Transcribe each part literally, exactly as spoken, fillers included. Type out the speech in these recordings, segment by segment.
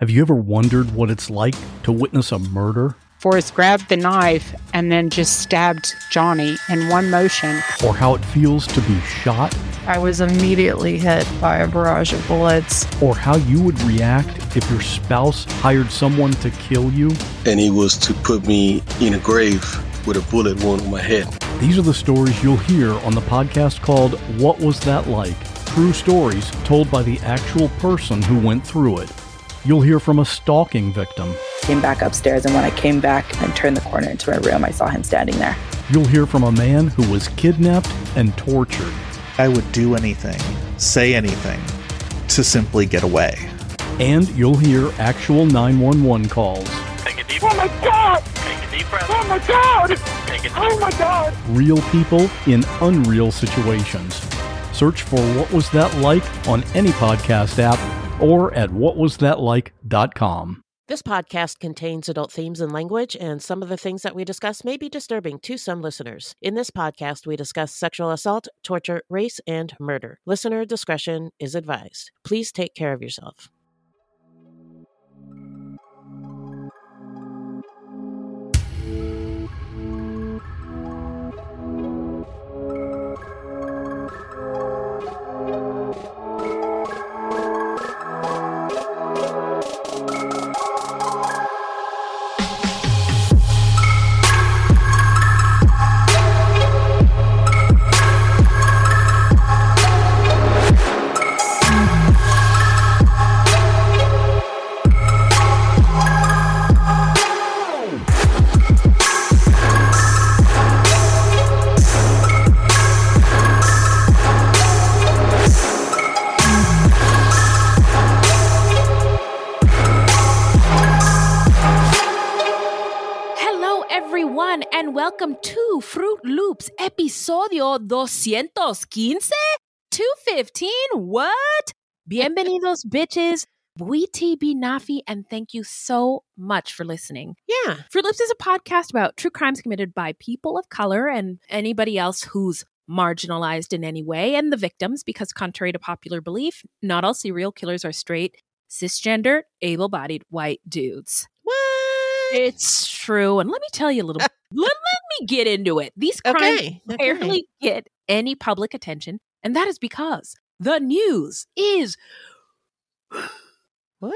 Have you ever wondered what it's like to witness a murder? Forrest grabbed the knife and then just stabbed Johnny in one motion. Or how it feels to be shot? I was immediately hit by a barrage of bullets. Or how you would react if your spouse hired someone to kill you? And he was to put me in a grave with a bullet wound on my head. These are the stories you'll hear on the podcast called What Was That Like? True stories told by the actual person who went through it. You'll hear from a stalking victim. Came back upstairs, and when I came back and turned the corner into my room, I saw him standing there. You'll hear from a man who was kidnapped and tortured. I would do anything, say anything, to simply get away. And you'll hear actual nine one one calls. Take a deep Oh my God! Take a deep breath. Oh my God! Take a deep Oh my God! Real people in unreal situations. Search for What Was That Like on any podcast app or at what was that like dot com. This podcast contains adult themes and language, and some of the things that we discuss may be disturbing to some listeners. In this podcast, we discuss sexual assault, torture, race, and murder. Listener discretion is advised. Please take care of yourself. Welcome to Fruit Loops, episodio two fifteen? two fifteen? What? Bienvenidos, bitches. Buiti Binafi, and thank you so much for listening. Yeah. Fruit Loops is a podcast about true crimes committed by people of color and anybody else who's marginalized in any way, and the victims, because contrary to popular belief, not all serial killers are straight, cisgender, able-bodied white dudes. What? It's true. And let me tell you a little let, let me get into it. These crimes okay, okay. rarely get any public attention, and that is because the news is what?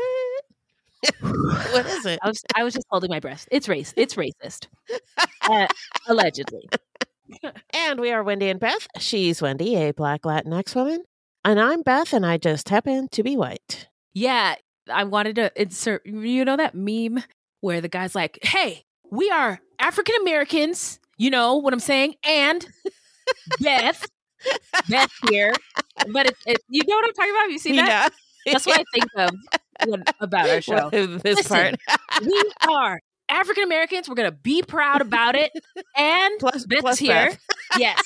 What is it? I was, I was just holding my breath. It's race. It's racist. uh, allegedly. And we are Wendy and Beth. She's Wendy, a Black Latinx woman. And I'm Beth, and I just happen to be white. Yeah. I wanted to insert, you know that meme where the guy's like, hey, we are African Americans, you know what I'm saying? And Beth, Beth here. But it, it, you know what I'm talking about? Have you seen that? Yeah. That's what I think of when, about our show. This Listen, part. We are African Americans. We're going to be proud about it. And plus, Beth's plus here. Beth. Yes.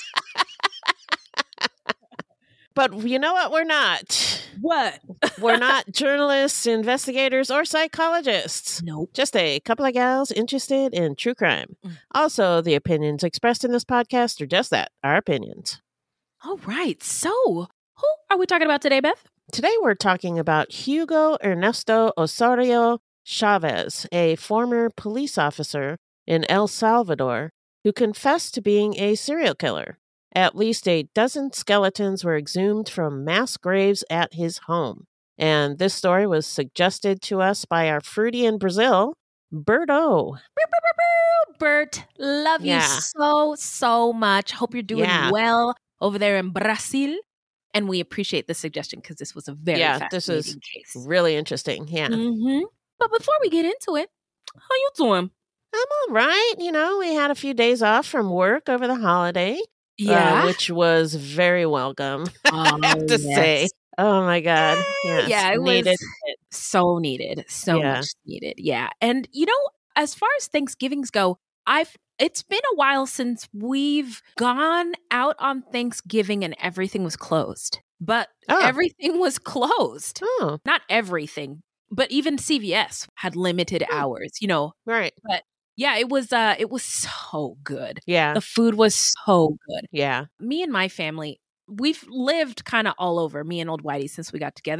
But you know what? We're not. What? We're not journalists, investigators, or psychologists. Nope. Just a couple of gals interested in true crime. Mm. Also, the opinions expressed in this podcast are just that, our opinions. All right. So, who are we talking about today, Beth? Today we're talking about Hugo Ernesto Osorio Chavez, a former police officer in El Salvador who confessed to being a serial killer. At least a dozen skeletons were exhumed from mass graves at his home. And this story was suggested to us by our fruity in Brazil, Berto. Bert, love yeah. you so, so much. Hope you're doing yeah. well over there in Brazil. And we appreciate the suggestion because this was a very yeah, fascinating this is case. Really interesting. Yeah. Mm-hmm. But before we get into it, how you doing? I'm all right. You know, we had a few days off from work over the holiday. Yeah. Uh, which was very welcome, Oh, I have to yes. say. Oh, my God. Yes, Yeah, it needed. was so needed. So Yeah. much needed. Yeah. And, you know, as far as Thanksgivings go, I've it's been a while since we've gone out on Thanksgiving and everything was closed. But Oh. everything was closed. Oh, Not everything, but even C V S had limited Oh. hours, you know. right. But yeah, it was uh it was so good. Yeah. The food was so good. Yeah. Me and my family, we've lived kind of all over, me and old Whitey, since we got together.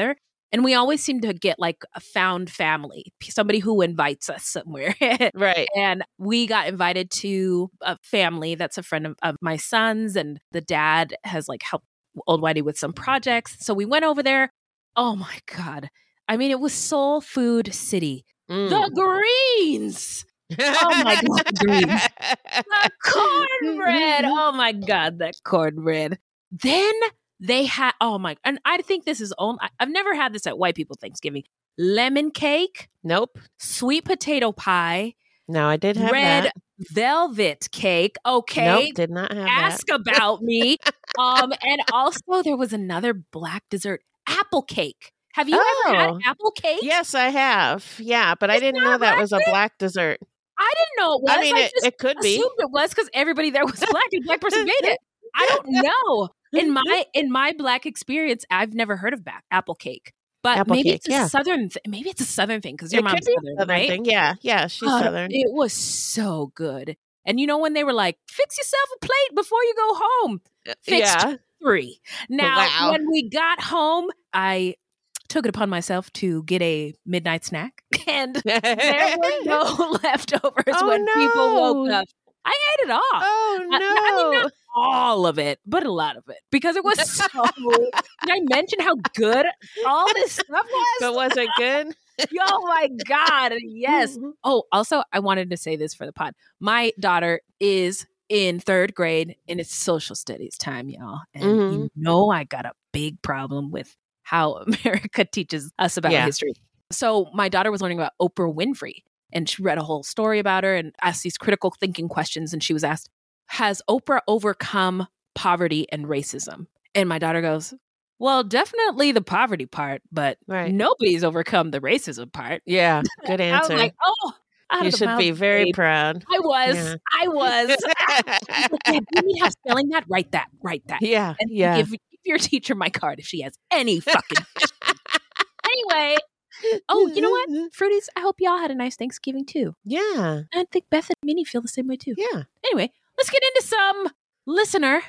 And we always seem to get like a found family, somebody who invites us somewhere. Right. And we got invited to a family that's a friend of, of my son's, and the dad has like helped Old Whitey with some projects. So we went over there. Oh my God. I mean, it was Soul Food City. Mm. The greens. Oh my God, the greens. The cornbread. Oh my God, that cornbread. Then they had, oh my, and I think this is only, I've never had this at white people Thanksgiving. Lemon cake. Nope. Sweet potato pie. No, I did have red that. velvet cake. Okay. Nope, did not have Ask that. about me. Um, and also there was another black dessert, apple cake. Have you Oh. ever had apple cake? Yes, I have. Yeah, but I It's didn't not know that black was a cake? black dessert. I didn't know it was. I mean, it, just it could be. assumed it was because everybody there was black and black person made it. I don't know. In my in my black experience, I've never heard of back apple cake. But Apple maybe cake, it's a yeah. southern. Th- maybe it's a southern thing because your It could mom's be a southern, southern right? thing. Yeah, yeah, she's Uh, southern. It was so good. And you know when they were like, "Fix yourself a plate before you go home." Fixed Yeah. three. Now, Wow. when we got home, I took it upon myself to get a midnight snack, and there were no leftovers Oh, when people woke no. up. I ate it all. Oh I- I mean, no! not all of it, but a lot of it because it was so. Did I mention how good all this stuff was? But was it good? Oh my God. Yes. Oh, also, I wanted to say this for the pod. My daughter is in third grade and it's social studies time, y'all. And Mhm. you know, I got a big problem with how America teaches us about Yeah. history. So my daughter was learning about Oprah Winfrey and she read a whole story about her and asked these critical thinking questions. And she was asked, has Oprah overcome poverty and racism? And my daughter goes, well, definitely the poverty part, but Right. nobody's overcome the racism part. Yeah, good I was answer. like, oh, out You of the should mouth be of very babes. proud. I was. Yeah. I was. Yeah, you need help spelling that? Write that. Write that. Yeah, And yeah. give, give your teacher my card if she has any fucking questions. Anyway. Oh, you know what? Fruities, I hope y'all had a nice Thanksgiving too. Yeah, I think Beth and Minnie feel the same way too. yeah. Anyway, let's get into some listener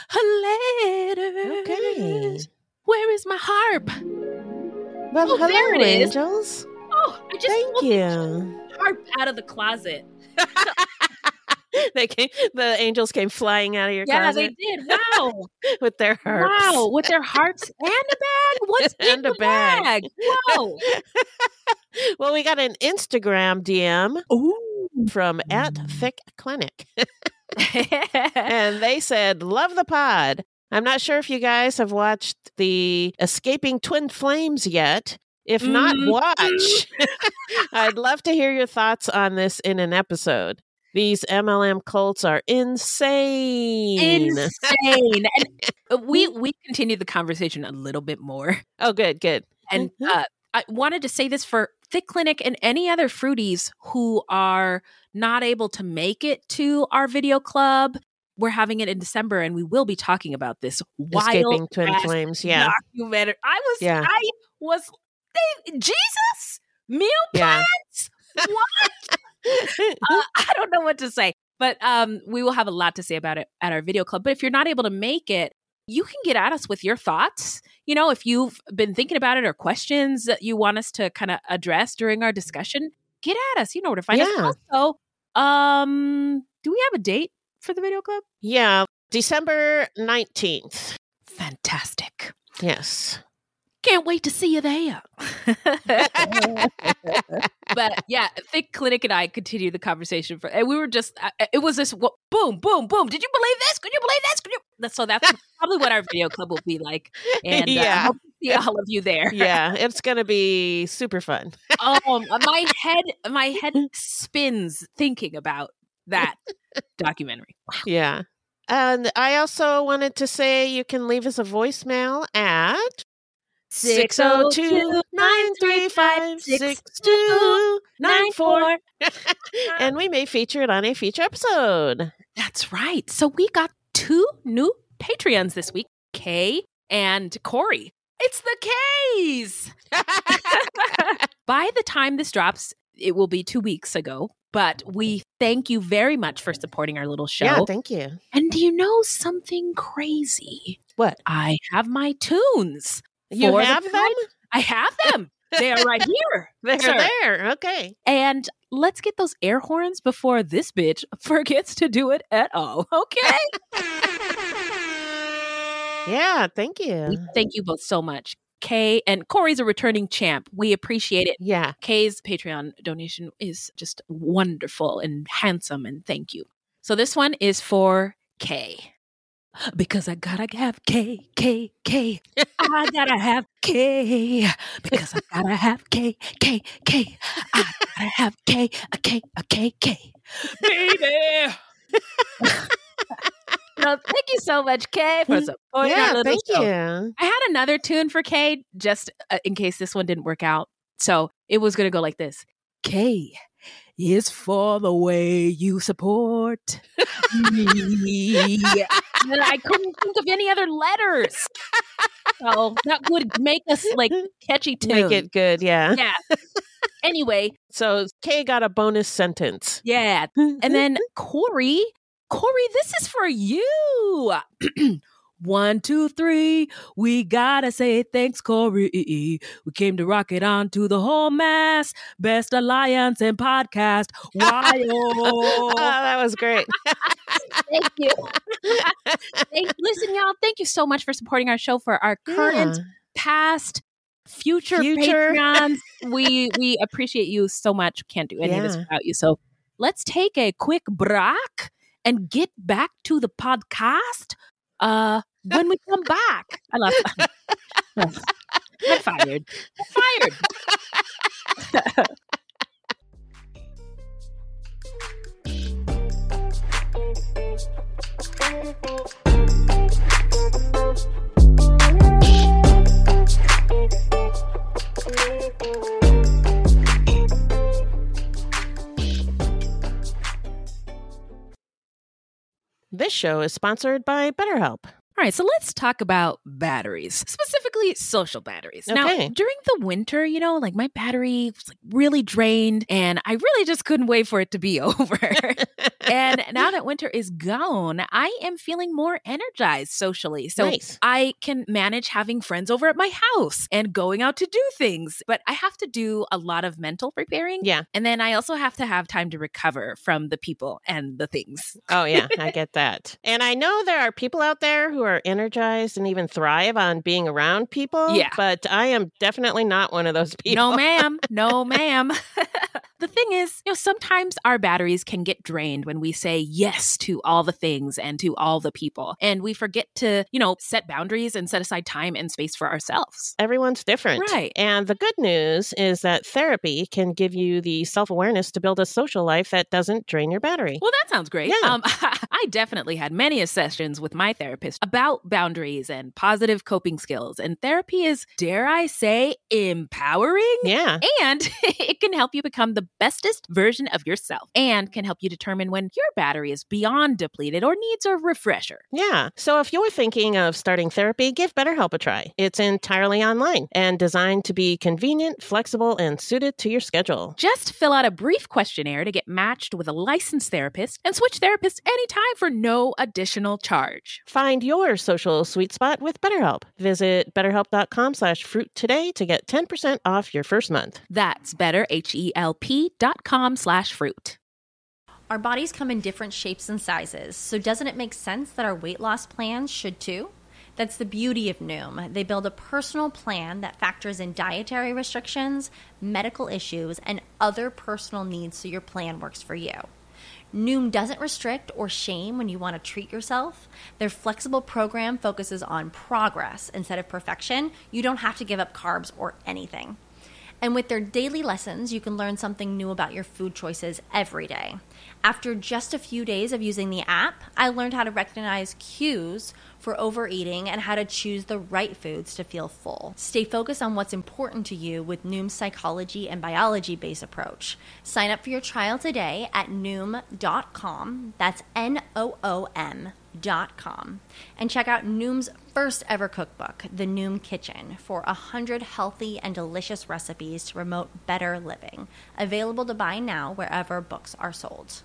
letters. Okay. Where is my harp? Well, Oh, hello, there it is. angels. Oh, I just Thank pulled you. the harp out of the closet. They came. The angels came flying out of your Yeah, they closet did. Wow. with their harps. Wow. With their harps and a bag? What's in And a the bag. bag? Whoa. Well, we got an Instagram D M Ooh. from at Thick Clinic, and they said, "Love the pod. I'm not sure if you guys have watched the Escaping Twin Flames yet. If not, Mhm. watch. I'd love to hear your thoughts on this in an episode. These M L M cults are insane." Insane. And we we continued the conversation a little bit more. Oh, good, good. And uh, I wanted to say this for Thick Clinic and any other fruities who are not able to make it to our video club. We're having it in December, and we will be talking about this Escaping wild Twin ass Flames. Yeah, documentary. I was, Yeah. I was, they, Jesus, meal yeah. plans. What? uh, I don't know what to say, but um, we will have a lot to say about it at our video club. But if you're not able to make it, you can get at us with your thoughts. You know, if you've been thinking about it or questions that you want us to kind of address during our discussion, get at us. You know where to find Yeah. us. Also, um, do we have a date for the video club? Yeah, December nineteenth. Fantastic. Yes. Can't wait to see you there. But yeah, Thick Clinic and I continued the conversation for, and we were just, uh, it was this wh- boom, boom, boom. Did you believe this? Could you believe this? Could you? That's, so that's probably what our video club will be like. And uh, I Yeah. hope to see all of you there. Yeah, it's going to be super fun. Oh, my head, my head spins thinking about that documentary. Yeah. And I also wanted to say you can leave us a voicemail at six oh two, nine three five, six two nine four. And we may feature it on a future episode. That's right. So we got two new Patreons this week, Kay and Corey. It's the Kays. By the time this drops, it will be two weeks ago. But we thank you very much for supporting our little show. Yeah, thank you. And do you know something crazy? What? I have my tunes. You for have the them? I have them. They are right here. They're sir. there. Okay. And let's get those air horns before this bitch forgets to do it at all. Okay? Yeah, thank you. We thank you both so much. Kay and Corey's a returning champ. We appreciate it. Yeah. Kay's Patreon donation is just wonderful and handsome, and thank you. So this one is for Kay. Because I gotta have K, K, K. I gotta have K. Because I gotta have K, K, K. I gotta have K, a K, a K, K. Baby! No, thank you so much, Kay, for supporting yeah, our little thank show. you. I had another tune for Kay, just uh, in case this one didn't work out. So it was going to go like this. K is for the way you support me. And I couldn't think of any other letters. So that would make us like catchy tune. Make it good, yeah. Yeah. Anyway. So Kay got a bonus sentence. Yeah. And then Corey, Corey, this is for you. One, two, three. We gotta say thanks, Corey. We came to rock it on to the whole mass. Best alliance and podcast. Why? Oh, that was great. Thank you. Thank, listen, y'all. Thank you so much for supporting our show, for our current, Yeah. past, future, Future. Patreons. we we appreciate you so much. Can't do any of this Yeah. without you. So let's take a quick break and get back to the podcast. Uh, when we come back, I love. Oh, I'm fired. I'm fired. This show is sponsored by BetterHelp. All right, so let's talk about batteries, specifically social batteries. Now, Okay. during the winter, you know, like my battery was like really drained and I really just couldn't wait for it to be over. And now that winter is gone, I am feeling more energized socially. So Nice. I can manage having friends over at my house and going out to do things. But I have to do a lot of mental preparing. Yeah. And then I also have to have time to recover from the people and the things. Oh, yeah, I get that. And I know there are people out there who are energized and even thrive on being around people. Yeah. But I am definitely not one of those people. No, ma'am. No, ma'am. The thing is, you know, sometimes our batteries can get drained when we say yes to all the things and to all the people. And we forget to, you know, set boundaries and set aside time and space for ourselves. Everyone's different. Right. And the good news is that therapy can give you the self-awareness to build a social life that doesn't drain your battery. Well, that sounds great. Yeah. Um, I definitely had many sessions with my therapist about boundaries and positive coping skills. And therapy is, dare I say, empowering. Yeah. And it can help you become the bestest version of yourself and can help you determine when your battery is beyond depleted or needs a refresher. Yeah. So if you're thinking of starting therapy, give BetterHelp a try. It's entirely online and designed to be convenient, flexible, and suited to your schedule. Just fill out a brief questionnaire to get matched with a licensed therapist and switch therapists anytime for no additional charge. Find your social sweet spot with BetterHelp. Visit betterhelp.com slash fruit today to get ten percent off your first month. That's better, H-E-L-P dot com slash fruit. Our bodies come in different shapes and sizes, so doesn't it make sense that our weight loss plans should too? That's the beauty of Noom. They build a personal plan that factors in dietary restrictions, medical issues, and other personal needs so your plan works for you. Noom doesn't restrict or shame when you want to treat yourself. Their flexible program focuses on progress instead of perfection. You don't have to give up carbs or anything. And with their daily lessons, you can learn something new about your food choices every day. After just a few days of using the app, I learned how to recognize cues for overeating and how to choose the right foods to feel full. Stay focused on what's important to you with Noom's psychology and biology-based approach. Sign up for your trial today at noom dot com. That's N O O M dot com. And check out Noom's first ever cookbook, The Noom Kitchen, for one hundred healthy and delicious recipes to promote better living. Available to buy now wherever books are sold.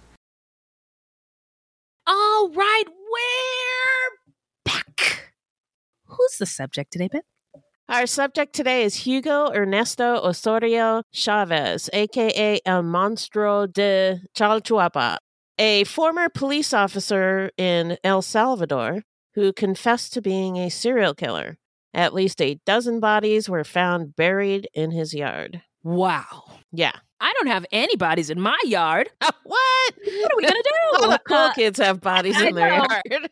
All right, we're back. Who's the subject today, Ben? Our subject today is Hugo Ernesto Osorio Chavez, a k a. El Monstruo de Chalchuapa, a former police officer in El Salvador who confessed to being a serial killer. At least a dozen bodies were found buried in his yard. Wow. Yeah. I don't have any bodies in my yard. What? What are we going to do? All the cool Uh, kids have bodies I in their know. yard.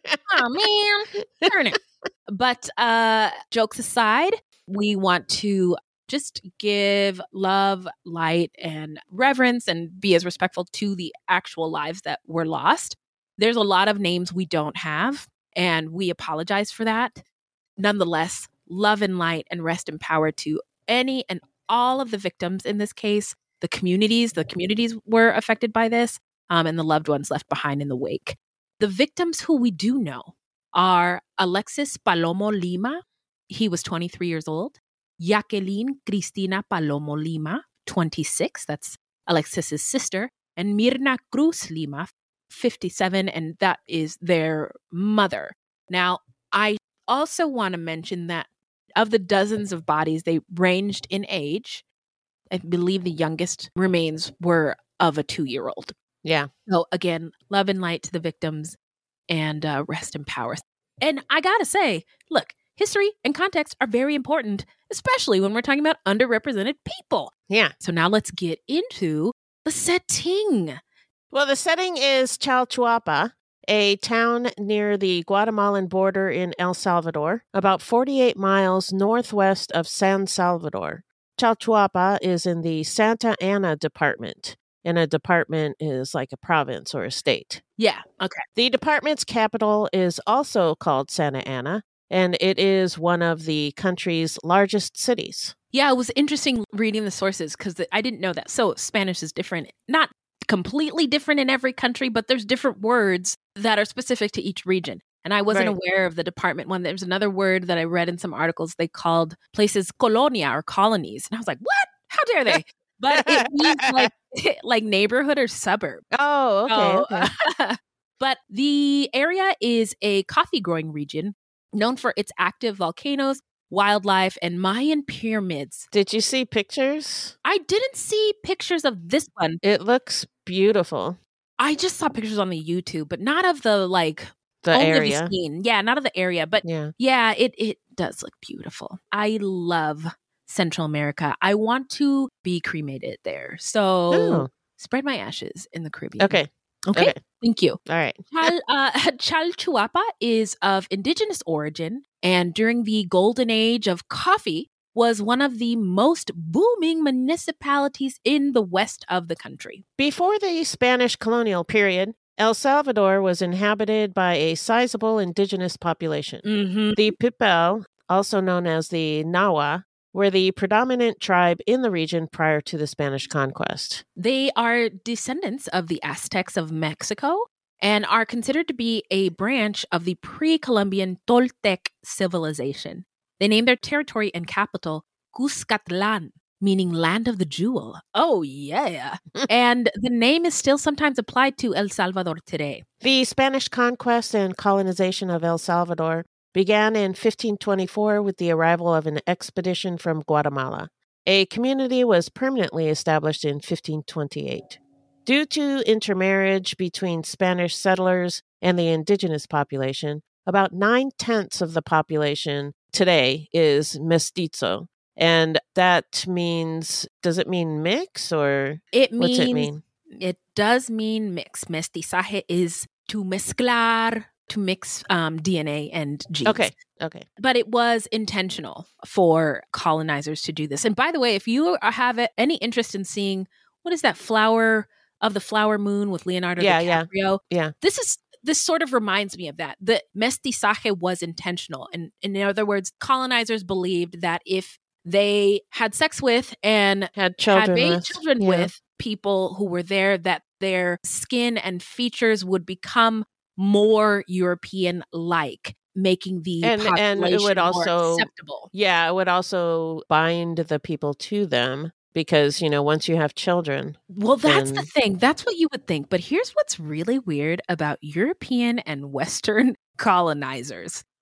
Oh, man. Darn it. But uh, jokes aside, we want to just give love, light, and reverence and be as respectful to the actual lives that were lost. There's a lot of names we don't have, and we apologize for that. Nonetheless, love and light and rest in power to any and all of the victims in this case, the communities, the communities were affected by this, um, and the loved ones left behind in the wake. The victims who we do know are Alexis Palomo Lima. He was twenty-three years old. Jacqueline Cristina Palomo Lima, twenty-six. That's Alexis's sister. And Mirna Cruz Lima, fifty-seven. And that is their mother. Now, I also want to mention that of the dozens of bodies, they ranged in age. I believe the youngest remains were of a two-year-old. Yeah. So again, love and light to the victims and uh, rest in power. And I gotta say, look, history and context are very important, especially when we're talking about underrepresented people. Yeah. So now let's get into the setting. Well, the setting is Chalchuapa, a town near the Guatemalan border in El Salvador, about forty-eight miles northwest of San Salvador. Chalchuapa is in the Santa Ana department, and a department is like a province or a state. Yeah, okay. The department's capital is also called Santa Ana, and it is one of the country's largest cities. Yeah, it was interesting reading the sources because I didn't know that. So Spanish is different, not completely different in every country, but there's different words that are specific to each region. And I wasn't Right. aware of the department one. There's another word that I read in some articles. They called places colonia or colonies. And I was like, what? How dare they? But it means like, like neighborhood or suburb. Oh, okay, So- okay. But the area is a coffee growing region known for its active volcanoes, wildlife, and Mayan pyramids. Did you see pictures? I didn't see pictures of this one. It looks beautiful, I just saw pictures on the YouTube, but not of the like the only of the area. scene. Yeah, not of the area, but Yeah. yeah, it it does look beautiful. I love Central America. I want to be cremated there. So Oh. spread my ashes in the Caribbean. Okay. Okay. Okay. Thank you. All right. Chal, uh, Chalchuapa is of indigenous origin, and during the golden age of coffee, was one of the most booming municipalities in the west of the country. Before the Spanish colonial period, El Salvador was inhabited by a sizable indigenous population. Mm-hmm. The Pipil, also known as the Nahua, were the predominant tribe in the region prior to the Spanish conquest. They are descendants of the Aztecs of Mexico and are considered to be a branch of the pre-Columbian Toltec civilization. They named their territory and capital Cuscatlan, meaning land of the jewel. Oh, yeah. And the name is still sometimes applied to El Salvador today. The Spanish conquest and colonization of El Salvador began in fifteen twenty-four with the arrival of an expedition from Guatemala. A community was permanently established in fifteen twenty-eight. Due to intermarriage between Spanish settlers and the indigenous population, about nine-tenths of the population today is mestizo. And that means, does it mean mix or It what's means, it mean? It does mean mix. Mestizaje is to mezclar, to mix um, D N A and genes. Okay, okay. But it was intentional for colonizers to do this. And by the way, if you have any interest in seeing, what is that flower of the flower moon with Leonardo Yeah, yeah, DiCaprio? yeah. This is this sort of reminds me of that. The mestizaje was intentional. And in other words, colonizers believed that if they had sex with and Had children had baby with. children Yeah. with people who were there, that their skin and features would become more European-like, making the And- and it population would more also- acceptable. Yeah, it would also bind the people to them because, you know, once you have children. Well, that's the then- thing. That's what you would think. But here's what's really weird about European and Western colonizers.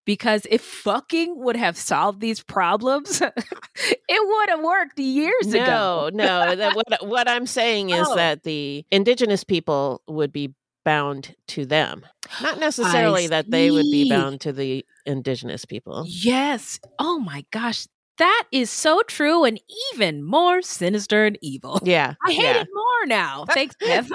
because if fucking would have solved these problems, it would have worked years no, ago. no. That what what I'm saying is Oh. that the indigenous people would be bound to them, not necessarily I that they would be see. bound to the indigenous people. Yes. Oh my gosh. That is so true and even more sinister and evil. Yeah, I hate yeah. it more now. Thanks, Beth.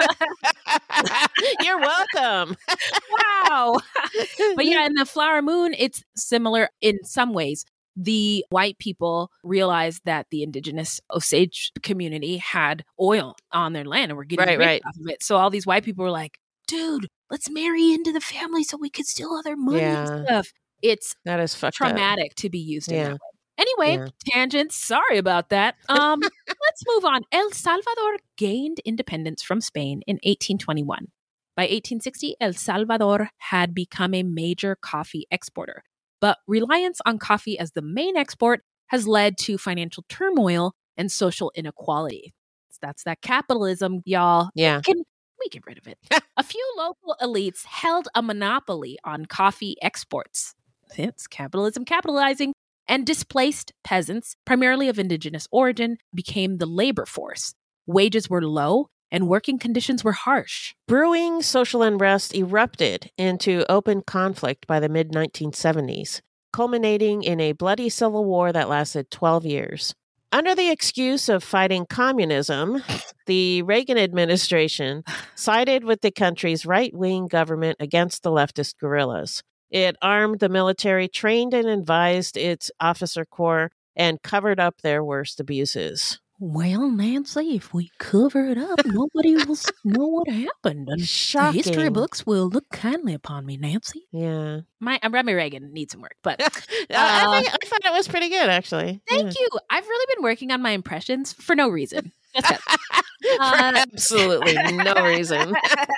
You're welcome. Wow. But yeah, in the Flower Moon, it's similar in some ways. The white people realized that the indigenous Osage community had oil on their land and were getting Right, rich right. off of it. So all these white people were like, dude, let's marry into the family so we could steal all their money Yeah. and stuff. It's That is fucked up. traumatic to be used in Yeah. that way. Anyway, Yeah. tangents. Sorry about that. Um, let's move on. El Salvador gained independence from Spain in eighteen twenty-one. By eighteen sixty, El Salvador had become a major coffee exporter. But reliance on coffee as the main export has led to financial turmoil and social inequality. That's that capitalism, y'all. Yeah. Can we get rid of it? A few local elites held a monopoly on coffee exports. It's capitalism capitalizing. And displaced peasants, primarily of indigenous origin, became the labor force. Wages were low and working conditions were harsh. Brewing social unrest erupted into open conflict by the mid nineteen seventies, culminating in a bloody civil war that lasted twelve years. Under the excuse of fighting communism, the Reagan administration sided with the country's right-wing government against the leftist guerrillas. It armed the military, trained and advised its officer corps, and covered up their worst abuses. Well, Nancy, if we cover it up, nobody will know what happened. And Shocking. the history books will look kindly upon me, Nancy. Yeah. My uh, Remy Reagan needs some work, but I, I, think, I thought it was pretty good, actually. thank Yeah. you. I've really been working on my impressions for no reason. Just that. For Uh, absolutely no reason.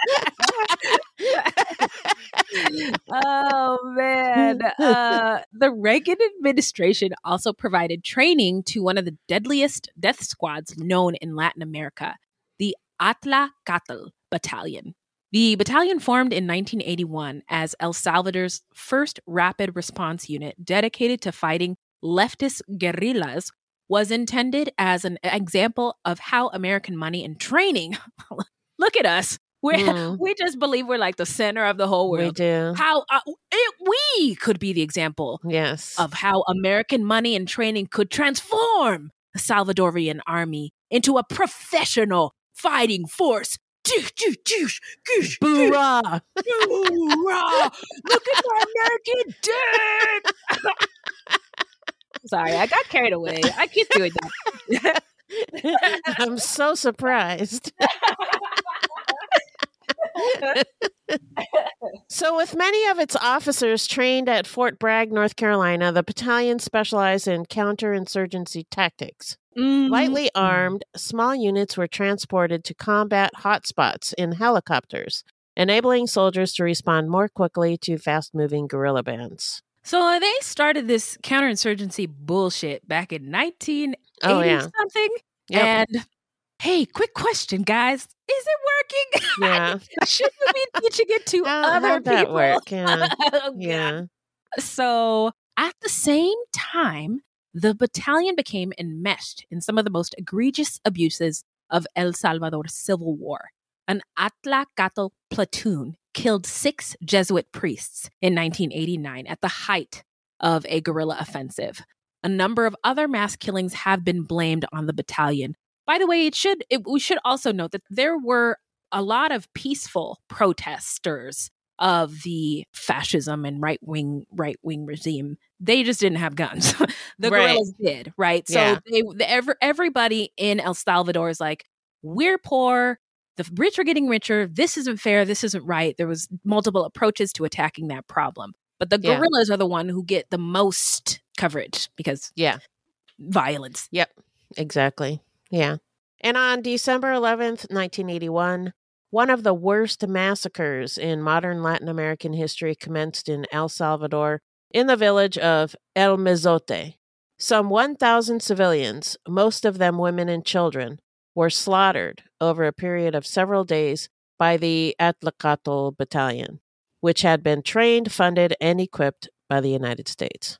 Oh man. Uh, the Reagan administration also provided training to one of the deadliest death squads known in Latin America, the Atlacatl Battalion. The battalion formed in nineteen eighty-one as El Salvador's first rapid response unit dedicated to fighting leftist guerrillas was intended as an example of how American money and training, look at us, we Mm. we just believe we're like the center of the whole We world. do. How uh, it, we could be the example Yes. of how American money and training could transform the Salvadorian army into a professional fighting force. Hoorah! Hoorah! Look at the American dick! Sorry, I got carried away. I keep doing that. I'm so surprised. So, with many of its officers trained at Fort Bragg, North Carolina, the battalion specialized in counterinsurgency tactics. Mm. Lightly armed, small units were transported to combat hotspots in helicopters, enabling soldiers to respond more quickly to fast-moving guerrilla bands. So they started this counterinsurgency bullshit back in nineteen eighty Oh, yeah. something. Yep. And hey, quick question, guys. Is it working? Yeah. Should we be teaching it to How- other how'd that people? work? Yeah. Oh, God. Yeah. So at the same time, the battalion became enmeshed in some of the most egregious abuses of El Salvador's civil war. An Atlacatl platoon killed six Jesuit priests in nineteen eighty-nine at the height of a guerrilla offensive. A number of other mass killings have been blamed on the battalion. By the way, it should it, we should also note that there were a lot of peaceful protesters of the fascism and right wing right wing regime. They just didn't have guns. The Right. guerrillas did, right? So Yeah. they the, every, everybody in El Salvador is like, we're poor. The rich are getting richer. This isn't fair. This isn't right. There was multiple approaches to attacking that problem. But the Yeah. guerrillas are the one who get the most coverage because Yeah. violence. Yep, exactly. Yeah. And on December eleventh, nineteen eighty-one, one of the worst massacres in modern Latin American history commenced in El Salvador in the village of El Mezote. Some one thousand civilians, most of them women and children, were slaughtered over a period of several days by the Atlacatl Battalion, which had been trained, funded, and equipped by the United States.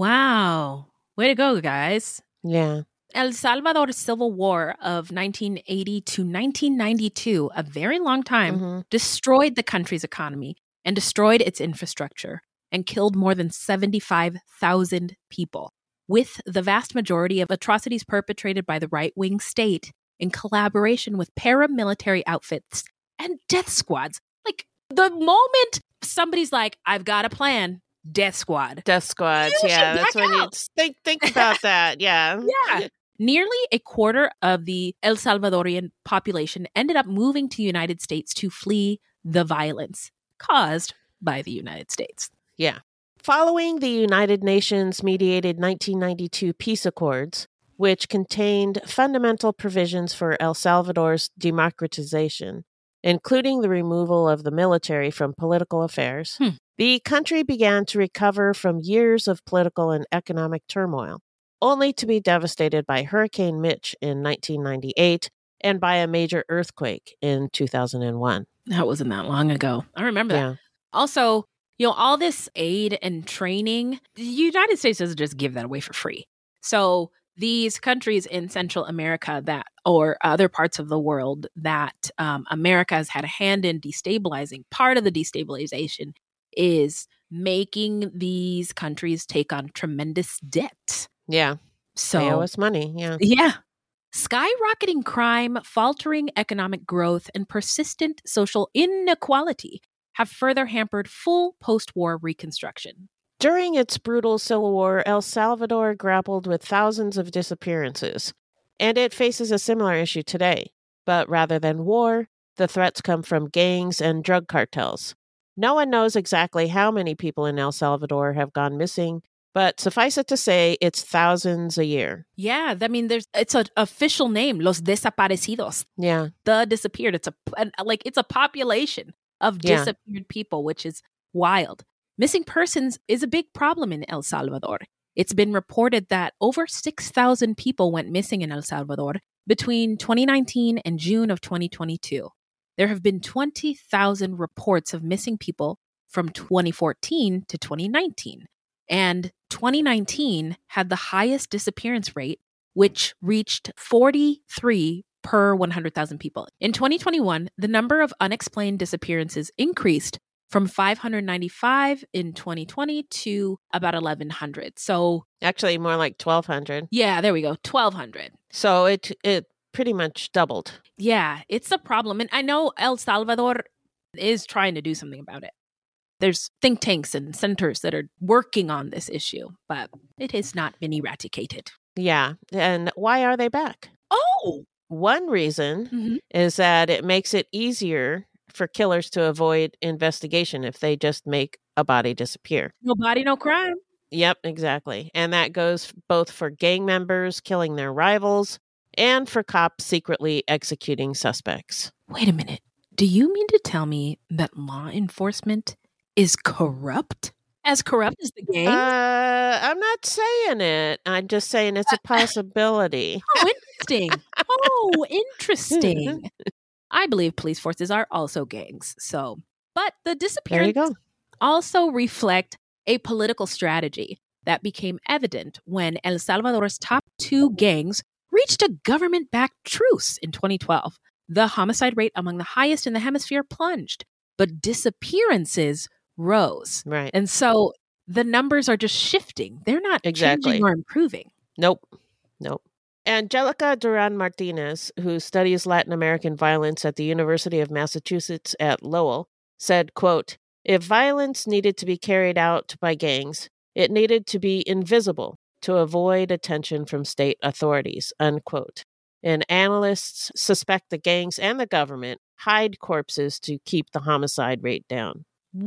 Wow. Way to go, guys. Yeah. El Salvador's Civil War of nineteen eighty to nineteen ninety-two, a very long time, Mm-hmm. destroyed the country's economy and destroyed its infrastructure and killed more than seventy-five thousand people, with the vast majority of atrocities perpetrated by the right-wing state in collaboration with paramilitary outfits and death squads. Like, the moment somebody's like, I've got a plan, death squad. Death squads. You Yeah, should that's back when you out. think think about that. Yeah. Yeah. Nearly a quarter of the El Salvadorian population ended up moving to the United States to flee the violence caused by the United States. Yeah. Following the United Nations mediated nineteen ninety-two peace accords, which contained fundamental provisions for El Salvador's democratization, including the removal of the military from political affairs, Hmm. the country began to recover from years of political and economic turmoil, only to be devastated by Hurricane Mitch in nineteen ninety-eight and by a major earthquake in two thousand one. That wasn't that long ago. I remember that. Yeah. Also, you know, all this aid and training, the United States doesn't just give that away for free. So these countries in Central America that, or other parts of the world that um, America has had a hand in destabilizing, part of the destabilization is making these countries take on tremendous debt. Yeah. So They owe us money. Yeah. Yeah. Skyrocketing crime, faltering economic growth, and persistent social inequality have further hampered full post-war reconstruction. During its brutal civil war, El Salvador grappled with thousands of disappearances, and it faces a similar issue today. But rather than war, the threats come from gangs and drug cartels. No one knows exactly how many people in El Salvador have gone missing, but suffice it to say, it's thousands a year. Yeah, I mean, there's it's an official name, Los Desaparecidos, Yeah. the disappeared. It's a an, like it's a population of Yeah. disappeared people, which is wild. Missing persons is a big problem in El Salvador. It's been reported that over six thousand people went missing in El Salvador between twenty nineteen and June of twenty twenty-two. There have been twenty thousand reports of missing people from twenty fourteen to twenty nineteen. And twenty nineteen had the highest disappearance rate, which reached forty-three per one hundred thousand people. In twenty twenty-one, the number of unexplained disappearances increased from five hundred ninety-five in twenty twenty to about eleven hundred. So, Actually, more like twelve hundred. yeah, there we go, twelve hundred. So it it pretty much doubled. Yeah, it's a problem. And I know El Salvador is trying to do something about it. There's think tanks and centers that are working on this issue, but it has not been eradicated. Yeah. And why are they back? Oh! One reason Mhm. is that it makes it easier for killers to avoid investigation if they just make a body disappear. No body, no crime. Yep, exactly. And that goes both for gang members killing their rivals and for cops secretly executing suspects. Wait a minute. Do you mean to tell me that law enforcement is corrupt? As corrupt as the gang? Uh, I'm not saying it. I'm just saying it's a possibility. Oh, interesting. Oh, interesting. I believe police forces are also gangs. So, but the There you disappearances go. also reflect a political strategy that became evident when El Salvador's top two gangs reached a government-backed truce in twenty twelve. The homicide rate among the highest in the hemisphere plunged, but disappearances rose. Right. And so the numbers are just shifting. They're not Exactly. changing or improving. Nope. Nope. Angelica Duran Martinez, who studies Latin American violence at the University of Massachusetts at Lowell, said, quote, "If violence needed to be carried out by gangs, it needed to be invisible to avoid attention from state authorities," unquote. And analysts suspect the gangs and the government hide corpses to keep the homicide rate down.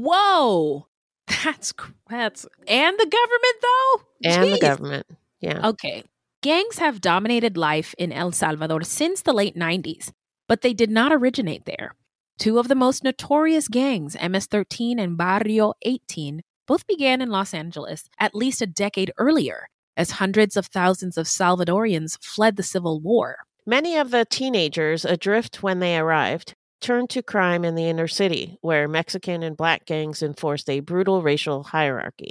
Whoa. That's cr- that's and the government though? And the Jeez. government. Yeah. Okay. Gangs have dominated life in El Salvador since the late nineties, but they did not originate there. Two of the most notorious gangs, M S thirteen and Barrio eighteen, both began in Los Angeles at least a decade earlier, as hundreds of thousands of Salvadorians fled the Civil War. Many of the teenagers adrift when they arrived turned to crime in the inner city, where Mexican and black gangs enforced a brutal racial hierarchy.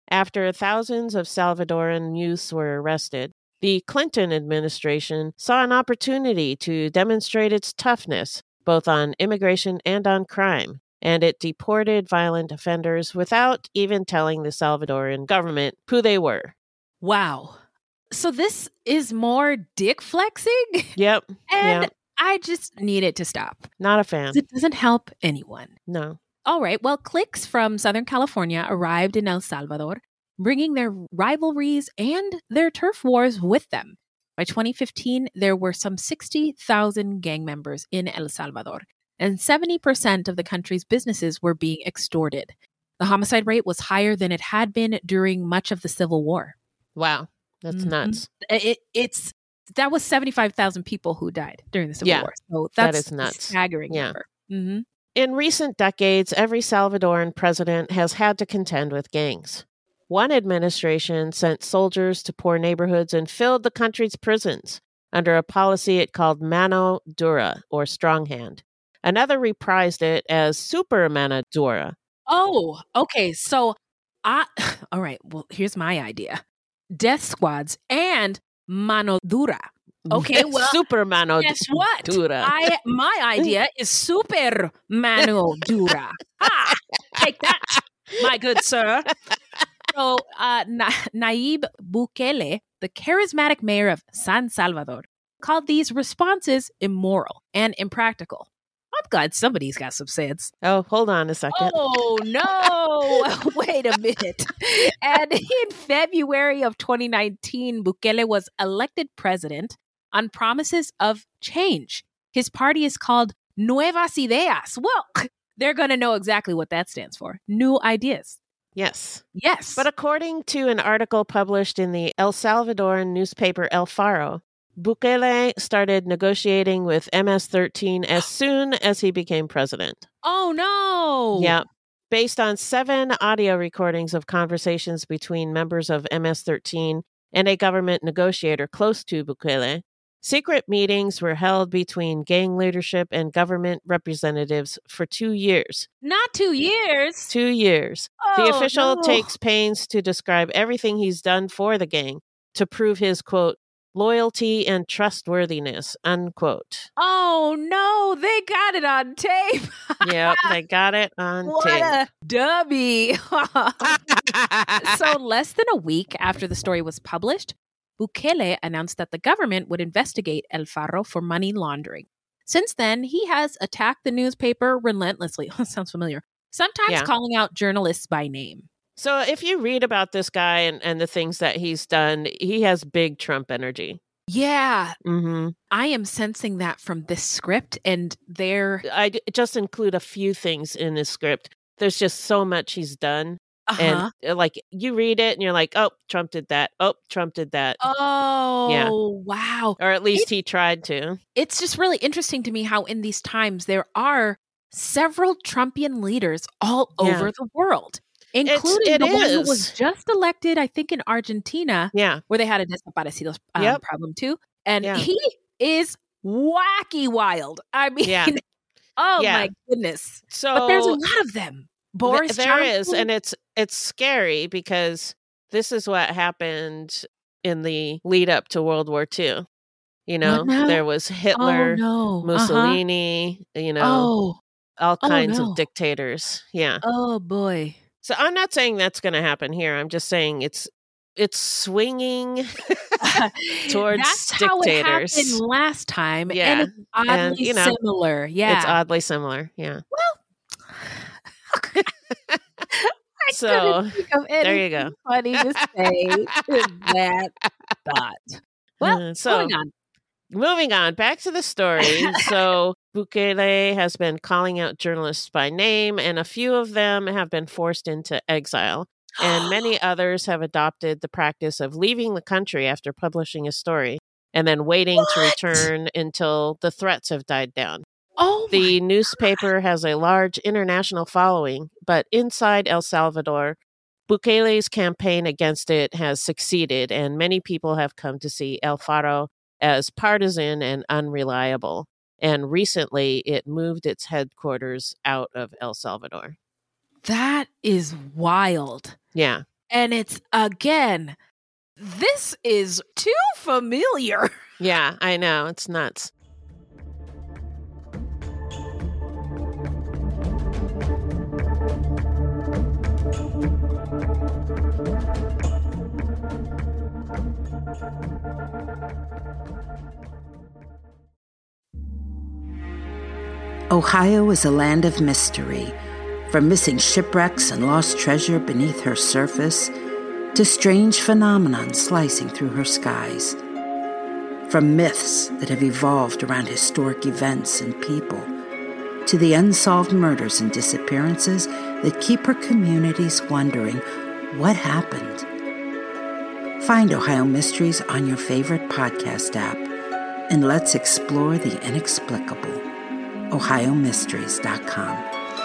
After thousands of Salvadoran youths were arrested, the Clinton administration saw an opportunity to demonstrate its toughness, both on immigration and on crime, and it deported violent offenders without even telling the Salvadoran government who they were. Wow. So this is more dick flexing? Yep. And yep. I just need it to stop. Not a fan. It doesn't help anyone. No. All right. Well, cliques from Southern California arrived in El Salvador, bringing their rivalries and their turf wars with them. By twenty fifteen, there were some sixty thousand gang members in El Salvador, and seventy percent of the country's businesses were being extorted. The homicide rate was higher than it had been during much of the Civil War. Wow. That's Mhm. nuts. It, it's that was seventy-five thousand people who died during the Civil Yeah, War. So that that's is nuts. a staggering Yeah. number. Mm-hmm. In recent decades, every Salvadoran president has had to contend with gangs. One administration sent soldiers to poor neighborhoods and filled the country's prisons under a policy it called mano dura, or strong hand. Another reprised it as super mano dura. Oh, okay. So I all right. Well, here's my idea. Death squads and mano dura. Okay, well, super mano guess what? dura. I my idea is super mano dura. Ha! Take that, my good sir. So, uh, Na- Nayib Bukele, the charismatic mayor of San Salvador, called these responses immoral and impractical. I'm glad somebody's got some sense. Oh, hold on a second. Oh, no. Wait a minute. And in February of twenty nineteen, Bukele was elected president on promises of change. His party is called Nuevas Ideas. Well, they're going to know exactly what that stands for. New ideas. Yes. Yes. But according to an article published in the El Salvadoran newspaper El Faro, Bukele started negotiating with M S thirteen as soon as he became president. Oh, no. Yeah. Based on seven audio recordings of conversations between members of M S thirteen and a government negotiator close to Bukele, secret meetings were held between gang leadership and government representatives for two years. Not two years. Two years. Oh, the official no. takes pains to describe everything he's done for the gang to prove his, quote, loyalty and trustworthiness, unquote. Oh, no. They got it on tape. Yep, they got it on What tape. a dummy. So less than a week after the story was published, Bukele announced that the government would investigate El Faro for money laundering. Since then, he has attacked the newspaper relentlessly. Sounds familiar. Sometimes Yeah. calling out journalists by name. So if you read about this guy and, and the things that he's done, he has big Trump energy. Yeah, Mm-hmm. I am sensing that from this script, and they're I d- just include a few things in his script. There's just so much he's done. uh-huh. And uh, like you read it and you're like, oh, Trump did that. Oh, Trump did that. Oh, wow. Or at least he tried to. It's just really interesting to me how in these times there are several Trumpian leaders all Yeah. over the world, including it the one who is. was just elected, I think, in Argentina, Yeah. where they had a desaparecidos um, Yep. problem too. And Yeah. he is wacky wild. I mean, Yeah. oh Yeah. my goodness. So But there's a lot of them. Boris Th- there is, Johnson. and it's it's scary because this is what happened in the lead up to World War Two. You know, now? there was oh, Hitler, no. Uh-huh. Mussolini, you know, Oh, all Oh, kinds no. of dictators. Yeah. oh boy. So I'm not saying that's going to happen here. I'm just saying it's it's swinging towards That's how it dictators. happened last time. Yeah. And it's oddly And, you know, similar. Yeah. It's oddly similar. Yeah. I So, couldn't think of there you anything go. funny to say to that thought. Well, Uh, so going on. moving on, back to the story. So Bukele has been calling out journalists by name, and a few of them have been forced into exile. And many others have adopted the practice of leaving the country after publishing a story and then waiting to What? return until the threats have died down. Oh, The my- newspaper has a large international following, but inside El Salvador, Bukele's campaign against it has succeeded, and many people have come to see El Faro as partisan and unreliable. And recently, it moved its headquarters out of El Salvador. that is wild. Yeah. And it's, again, this is too familiar. Yeah, I know. It's nuts. Ohio is a land of mystery, from missing shipwrecks and lost treasure beneath her surface to strange phenomenon slicing through her skies. From myths that have evolved around historic events and people to the unsolved murders and disappearances that keep her communities wondering what happened. Find Ohio Mysteries on your favorite podcast app, and let's explore the inexplicable. ohio mysteries dot com.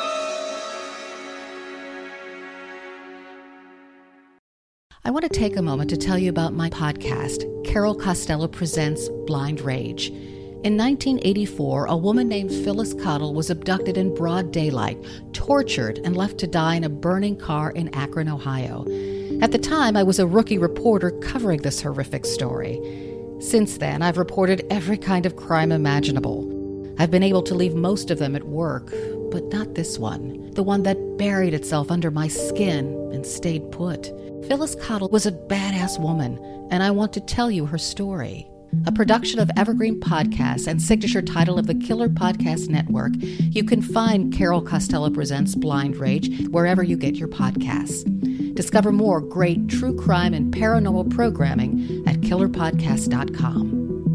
I want to take a moment to tell you about my podcast, Carol Costello Presents Blind Rage. In nineteen eighty-four, a woman named Phyllis Cottle was abducted in broad daylight, tortured, and left to die in a burning car in Akron, Ohio. At the time, I was a rookie reporter covering this horrific story. Since then, I've reported every kind of crime imaginable. I've been able to leave most of them at work, but not this one, the one that buried itself under my skin and stayed put. Phyllis Cottle was a badass woman, and I want to tell you her story. A production of Evergreen Podcasts and signature title of the Killer Podcast Network, you can find Carol Costello Presents Blind Rage wherever you get your podcasts. Discover more great true crime and paranormal programming at killer podcast dot com.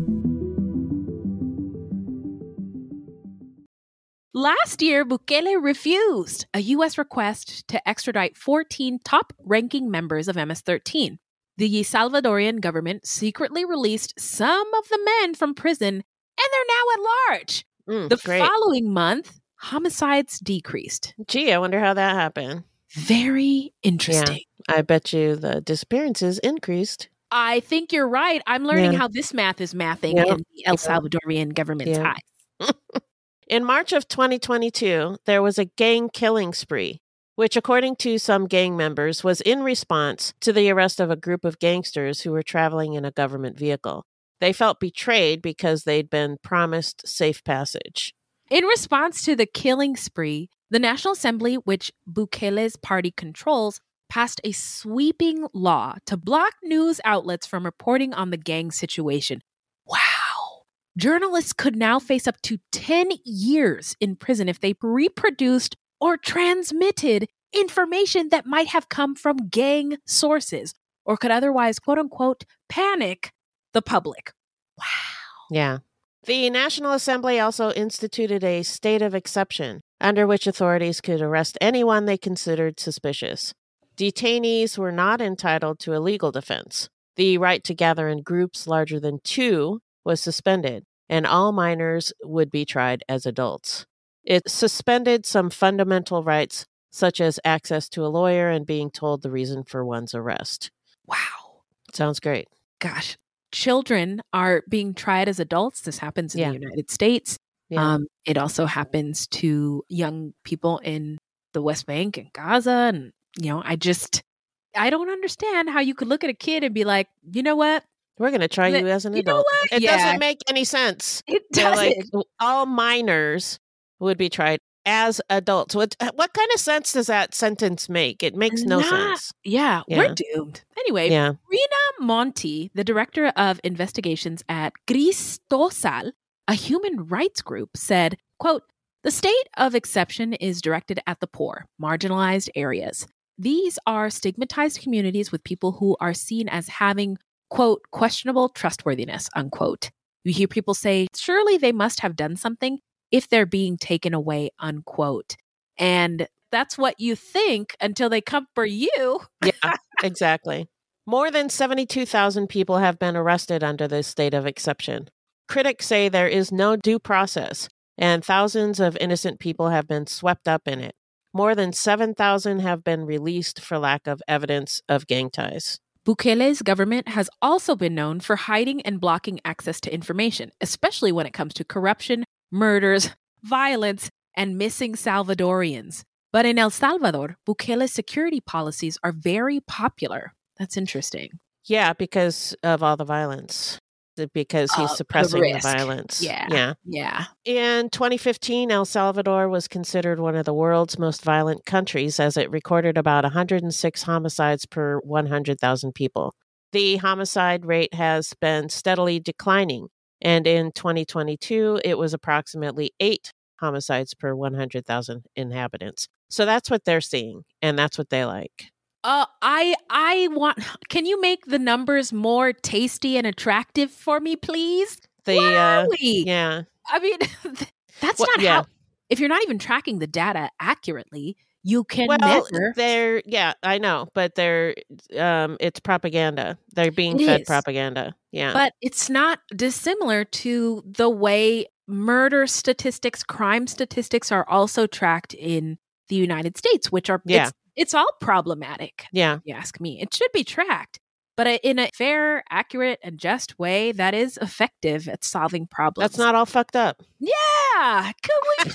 Last year, Bukele refused a U S request to extradite fourteen top-ranking members of M S thirteen. The Salvadorian government secretly released some of the men from prison, and they're now at large. Mm, the great. following month, homicides decreased. Gee, I wonder how that happened. Very interesting. Yeah, I bet you the disappearances increased. I think you're right. I'm learning Yeah. how this math is mathing Yeah. in the El Salvadorian government's Yeah. eyes. In March of twenty twenty-two, there was a gang killing spree, which, according to some gang members, was in response to the arrest of a group of gangsters who were traveling in a government vehicle. They felt betrayed because they'd been promised safe passage. In response to the killing spree, the National Assembly, which Bukele's party controls, passed a sweeping law to block news outlets from reporting on the gang situation. Wow. Journalists could now face up to ten years in prison if they reproduced or transmitted information that might have come from gang sources or could otherwise, quote unquote, panic the public. Wow. Yeah. The National Assembly also instituted a state of exception, under which authorities could arrest anyone they considered suspicious. Detainees were not entitled to a legal defense. The right to gather in groups larger than two was suspended, and all minors would be tried as adults. It suspended some fundamental rights, such as access to a lawyer and being told the reason for one's arrest. Wow. Sounds great. Gosh. Children are being tried as adults. This happens in Yeah. the United States. Yeah. Um, it also happens to young people in the West Bank and Gaza. And, you know, I just, I don't understand how you could look at a kid and be like, you know what? We're going to try you as an You know adult. what? It Yeah. doesn't make any sense. It They're doesn't. like, all minors would be tried as adults. What what kind of sense does that sentence make? It makes no Not- sense. Yeah, Yeah. we're doomed. Anyway, Yeah. Rina Monti, the director of investigations at Cristosal, a human rights group, said, quote, "The state of exception is directed at the poor, marginalized areas. These are stigmatized communities with people who are seen as having, quote, questionable trustworthiness, unquote. You hear people say, surely they must have done something if they're being taken away, unquote. And that's what you think until they come for you." Yeah, exactly. More than seventy-two thousand people have been arrested under this state of exception. Critics say there is no due process, and thousands of innocent people have been swept up in it. More than seven thousand have been released for lack of evidence of gang ties. Bukele's government has also been known for hiding and blocking access to information, especially when it comes to corruption, murders, violence, and missing Salvadorians. But in El Salvador, Bukele's security policies are very popular. That's interesting. Yeah, because of all the violence. Because he's Uh, suppressing the the, risk. violence. Yeah. Yeah. Yeah. In twenty fifteen, El Salvador was considered one of the world's most violent countries as it recorded about one hundred six homicides per one hundred thousand people. The homicide rate has been steadily declining, and in twenty twenty-two, it was approximately eight homicides per one hundred thousand inhabitants. So that's what they're seeing, and that's what they like. Uh, I I want. Can you make the numbers more tasty and attractive for me, please? The What are uh, we? yeah, I mean, that's Well, not yeah. how. If you're not even tracking the data accurately, you can well, never. they're yeah, I know, but they're um, it's propaganda. They're being It fed is. propaganda. Yeah, But it's not dissimilar to the way murder statistics, crime statistics are also tracked in the United States, which are Yeah. it's, it's all problematic. yeah. If you ask me, it should be tracked, but uh, in a fair, accurate, and just way that is effective at solving problems. That's not all fucked up. Yeah, could we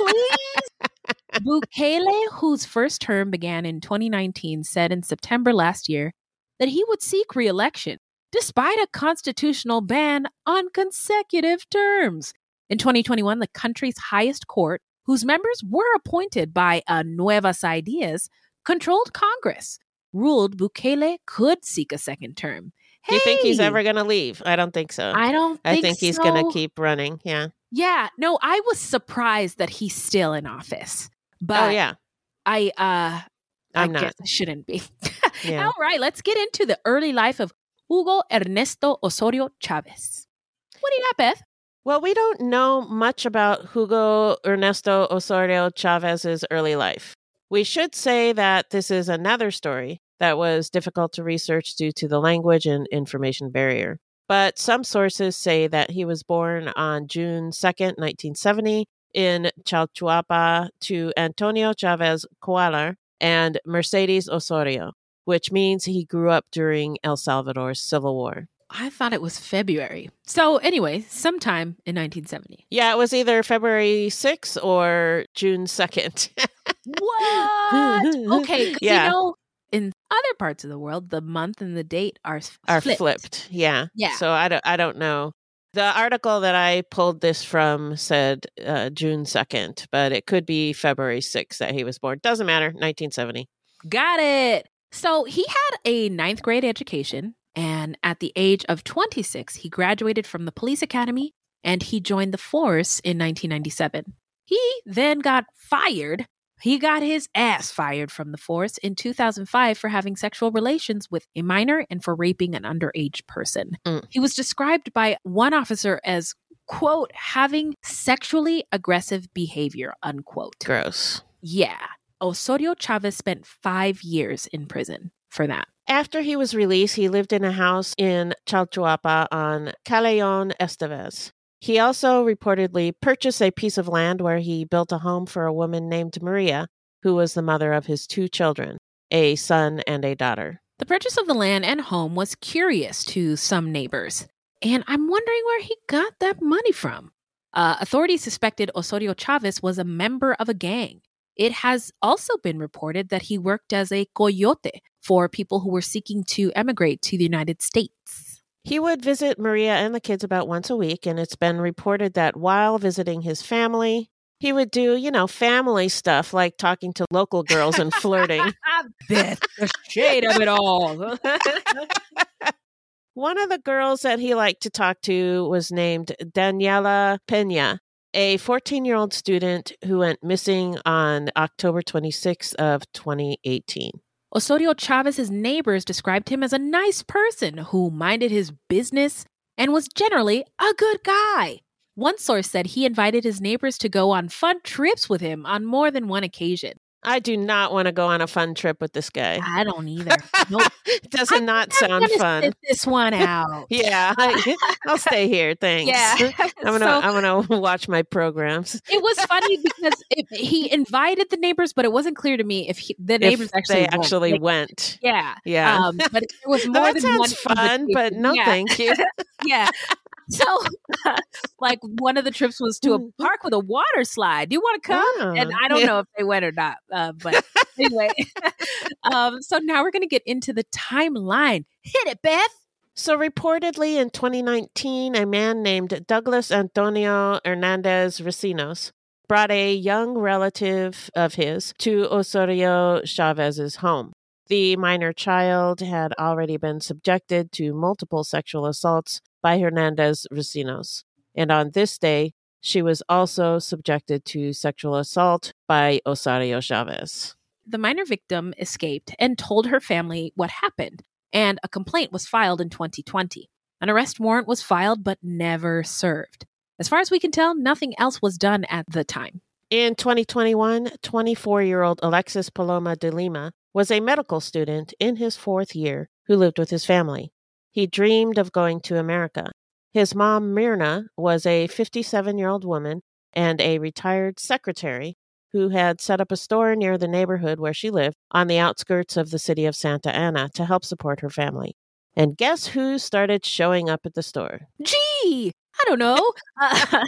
please? Bukele, whose first term began in twenty nineteen, said in September last year that he would seek re-election despite a constitutional ban on consecutive terms. In twenty twenty-one, the country's highest court, whose members were appointed by uh, Nuevas Ideas, controlled Congress, ruled Bukele could seek a second term. Do you think he's Hey! ever going to leave? I don't think so. I don't I think, think he's so. going to keep running. Yeah. Yeah, no, I was surprised that he's still in office. But oh yeah. I uh I'm I not. guess I shouldn't be. Yeah. All right, let's get into the early life of Hugo Ernesto Osorio Chavez. What do you got, Beth? Well, we don't know much about Hugo Ernesto Osorio Chavez's early life. We should say that this is another story that was difficult to research due to the language and information barrier. But some sources say that he was born on June second, nineteen seventy, in Chalchuapa to Antonio Chavez Cuellar and Mercedes Osorio, which means he grew up during El Salvador's Civil War. I thought it was February. So anyway, sometime in nineteen seventy. Yeah, it was either February sixth or June second. What? Okay, 'cause Yeah. you know, in other parts of the world, the month and the date are f- Are flipped. flipped. Yeah. Yeah. So I don't I don't know. The article that I pulled this from said uh, June second, but it could be February sixth that he was born. Doesn't matter. nineteen seventy. Got it. So he had a ninth grade education, and at the age of twenty-six, he graduated from the police academy and he joined the force in nineteen ninety-seven. He then got fired. He got his ass fired from the force in two thousand five for having sexual relations with a minor and for raping an underage person. Mm. He was described by one officer as, quote, having sexually aggressive behavior, unquote. Gross. Yeah. Osorio Chavez spent five years in prison for that. After he was released, he lived in a house in Chalchuapa on Callejon Estevez. He also reportedly purchased a piece of land where he built a home for a woman named Maria, who was the mother of his two children, a son and a daughter. The purchase of the land and home was curious to some neighbors, and I'm wondering where he got that money from. Uh, authorities suspected Osorio Chavez was a member of a gang. It has also been reported that he worked as a coyote for people who were seeking to emigrate to the United States. He would visit Maria and the kids about once a week, and it's been reported that while visiting his family, he would do, you know, family stuff like talking to local girls and flirting. Beth, the shade of it all. One of the girls that he liked to talk to was named Daniela Pena, a fourteen-year-old student who went missing on October twenty-sixth of twenty eighteen. Osorio Chavez's neighbors described him as a nice person who minded his business and was generally a good guy. One source said he invited his neighbors to go on fun trips with him on more than one occasion. I do not want to go on a fun trip with this guy. I don't either. Nope. It does not I'm sound gonna fun. sit this one out. Yeah, I, I'll stay here. Thanks. Yeah. I'm gonna So- I'm gonna watch my programs. It was funny because it, he invited the neighbors, but it wasn't clear to me if he, the neighbors If actually they went. actually Like, went. Yeah. Yeah. Um, but it was Oh, more that than one sounds fun, but invitation. no, Yeah. thank you. Yeah. So, uh, like, one of the trips was to a park with a water slide. Do you want to come? Ah, and I don't yeah. know if they went or not. Uh, but anyway, um, so now we're going to get into the timeline. Hit it, Beth. So reportedly in twenty nineteen, a man named Douglas Antonio Hernandez Recinos brought a young relative of his to Osorio Chavez's home. The minor child had already been subjected to multiple sexual assaults by Hernandez Recinos. And on this day, she was also subjected to sexual assault by Osorio Chavez. The minor victim escaped and told her family what happened, and a complaint was filed in twenty twenty. An arrest warrant was filed but never served. As far as we can tell, nothing else was done at the time. In twenty twenty-one, twenty-four-year-old Alexis Paloma de Lima was a medical student in his fourth year who lived with his family. He dreamed of going to America. His mom, Mirna, was a fifty-seven-year-old woman and a retired secretary who had set up a store near the neighborhood where she lived on the outskirts of the city of Santa Ana to help support her family. And guess who started showing up at the store? Gee, I don't know. Uh,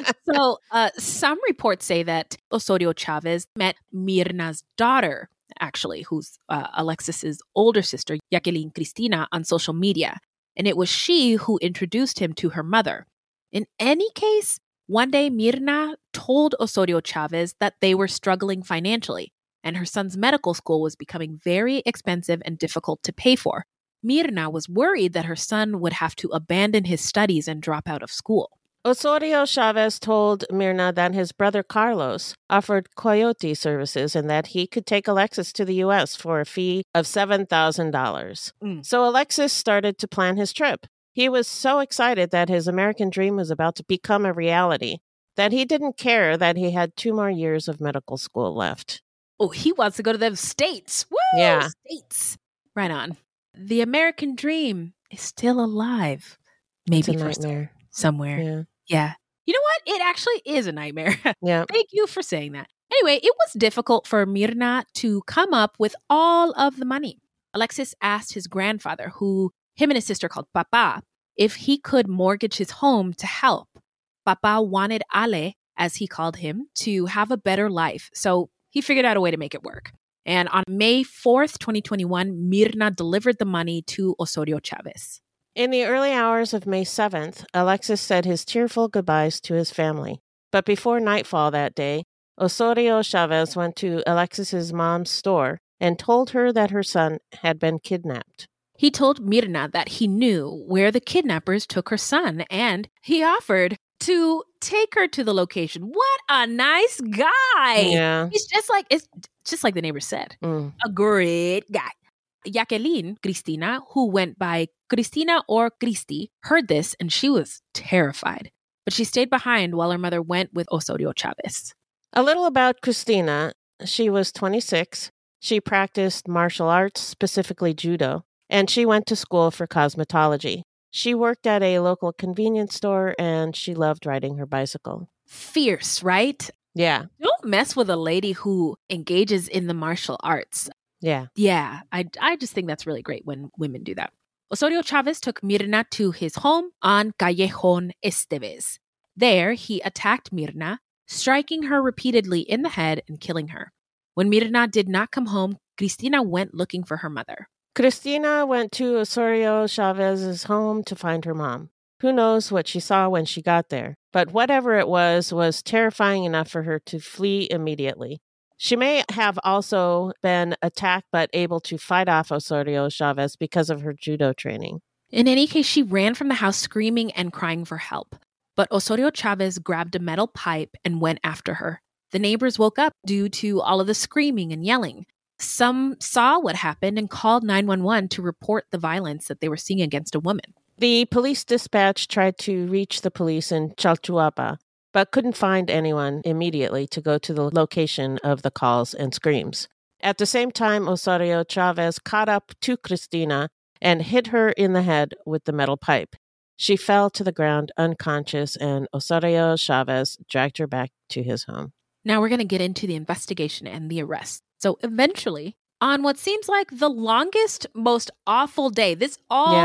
so uh, some reports say that Osorio Chavez met Mirna's daughter, actually, who's uh, Alexis's older sister, Jacqueline Cristina, on social media. And it was she who introduced him to her mother. In any case, one day Mirna told Osorio Chavez that they were struggling financially, and her son's medical school was becoming very expensive and difficult to pay for. Mirna was worried that her son would have to abandon his studies and drop out of school. Osorio Chavez told Mirna that his brother Carlos offered coyote services and that he could take Alexis to the U S for a fee of seven thousand dollars. Mm. So Alexis started to plan his trip. He was so excited that his American dream was about to become a reality that he didn't care that he had two more years of medical school left. Oh, he wants to go to the States. Woo! Yeah. States. Right on. The American dream is still alive. Maybe It's a for nightmare. somewhere. Yeah. Yeah. You know what? It actually is a nightmare. Yeah. Thank you for saying that. Anyway, it was difficult for Mirna to come up with all of the money. Alexis asked his grandfather, who him and his sister called Papa, if he could mortgage his home to help. Papa wanted Ale, as he called him, to have a better life. So he figured out a way to make it work. And on May fourth, twenty twenty-one, Mirna delivered the money to Osorio Chavez. In the early hours of May seventh, Alexis said his tearful goodbyes to his family. But before nightfall that day, Osorio Chavez went to Alexis's mom's store and told her that her son had been kidnapped. He told Mirna that he knew where the kidnappers took her son, and he offered to take her to the location. What a nice guy! Yeah. He's just like it's just like the neighbor said, Mm. a great guy. Jacqueline Cristina, who went by Cristina or Cristi, heard this and she was terrified. But she stayed behind while her mother went with Osorio Chavez. A little about Cristina. She was twenty-six. She practiced martial arts, specifically judo, and she went to school for cosmetology. She worked at a local convenience store and she loved riding her bicycle. Fierce, right? Yeah. Don't mess with a lady who engages in the martial arts. Yeah. Yeah, I, I just think that's really great when women do that. Osorio Chavez took Mirna to his home on Callejon Esteves. There, he attacked Mirna, striking her repeatedly in the head and killing her. When Mirna did not come home, Cristina went looking for her mother. Cristina went to Osorio Chavez's home to find her mom. Who knows what she saw when she got there, but whatever it was was terrifying enough for her to flee immediately. She may have also been attacked but able to fight off Osorio Chavez because of her judo training. In any case, she ran from the house screaming and crying for help. But Osorio Chavez grabbed a metal pipe and went after her. The neighbors woke up due to all of the screaming and yelling. Some saw what happened and called nine one one to report the violence that they were seeing against a woman. The police dispatch tried to reach the police in Chalchuapa, but couldn't find anyone immediately to go to the location of the calls and screams. At the same time, Osorio Chavez caught up to Cristina and hit her in the head with the metal pipe. She fell to the ground unconscious, and Osorio Chavez dragged her back to his home. Now we're going to get into the investigation and the arrest. So eventually, on what seems like the longest, most awful day, this all Yeah.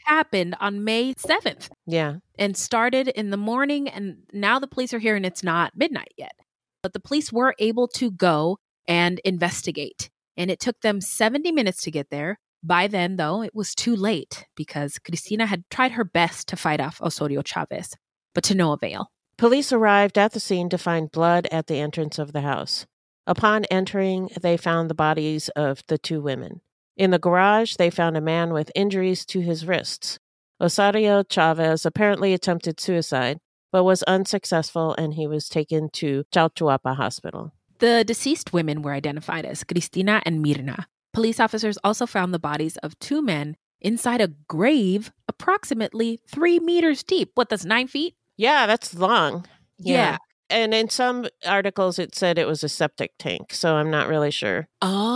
happened on May seventh. Yeah. And started in the morning, and now the police are here and it's not midnight yet. But the police were able to go and investigate, and it took them seventy minutes to get there. By then, though, it was too late because Cristina had tried her best to fight off Osorio Chavez, but to no avail. Police arrived at the scene to find blood at the entrance of the house. Upon entering, they found the bodies of the two women. In the garage, they found a man with injuries to his wrists. Osorio Chavez apparently attempted suicide, but was unsuccessful, and he was taken to Chalchuapa Hospital. The deceased women were identified as Cristina and Mirna. Police officers also found the bodies of two men inside a grave approximately three meters deep. What, that's nine feet? Yeah, that's long. Yeah. yeah. And in some articles, it said it was a septic tank, so I'm not really sure.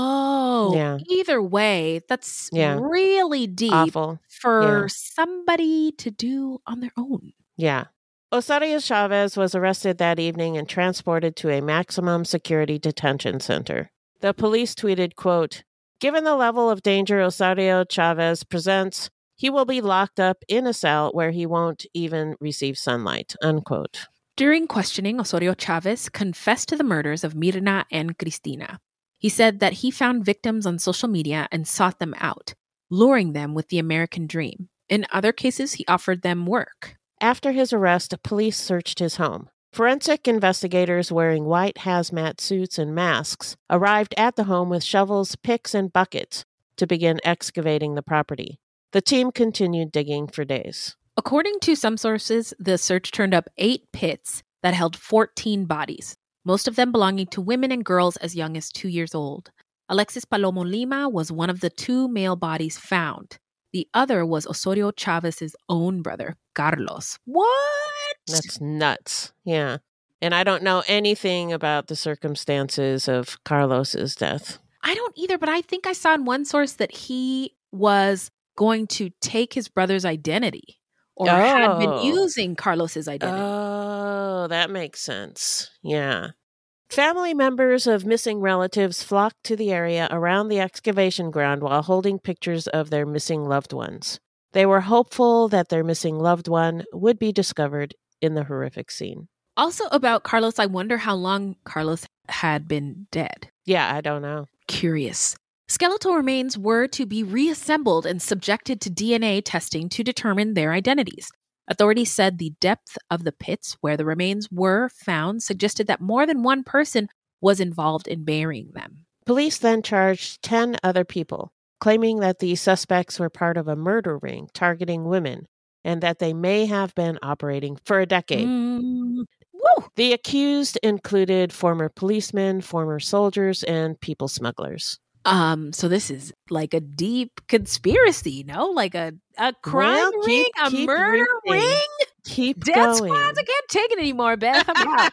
Oh, yeah. Either way, that's yeah. really deep Awful. for yeah. somebody to do on their own. Yeah. Osorio Chavez was arrested that evening and transported to a maximum security detention center. The police tweeted, quote, "Given the level of danger Osorio Chavez presents, he will be locked up in a cell where he won't even receive sunlight," unquote. During questioning, Osorio Chavez confessed to the murders of Mirna and Cristina. He said that he found victims on social media and sought them out, luring them with the American dream. In other cases, he offered them work. After his arrest, police searched his home. Forensic investigators wearing white hazmat suits and masks arrived at the home with shovels, picks, and buckets to begin excavating the property. The team continued digging for days. According to some sources, the search turned up eight pits that held fourteen bodies, most of them belonging to women and girls as young as two years old. Alexis Palomo Lima was one of the two male bodies found. The other was Osorio Chavez's own brother, Carlos. What? That's nuts. Yeah. And I don't know anything about the circumstances of Carlos's death. I don't either, but I think I saw in one source that he was going to take his brother's identity. Or oh. had been using Carlos's identity. Oh, that makes sense. Yeah. Family members of missing relatives flocked to the area around the excavation ground while holding pictures of their missing loved ones. They were hopeful that their missing loved one would be discovered in the horrific scene. Also about Carlos, I wonder how long Carlos had been dead. Yeah, I don't know. Curious. Skeletal remains were to be reassembled and subjected to D N A testing to determine their identities. Authorities said the depth of the pits where the remains were found suggested that more than one person was involved in burying them. Police then charged ten other people, claiming that the suspects were part of a murder ring targeting women and that they may have been operating for a decade. Mm. Woo! The accused included former policemen, former soldiers, and people smugglers. Um, so this is like a deep conspiracy, no? Like a, a crime well, ring, keep, a keep murder reading. ring? Keep Death going. squads, I can't take it anymore, Beth. I'm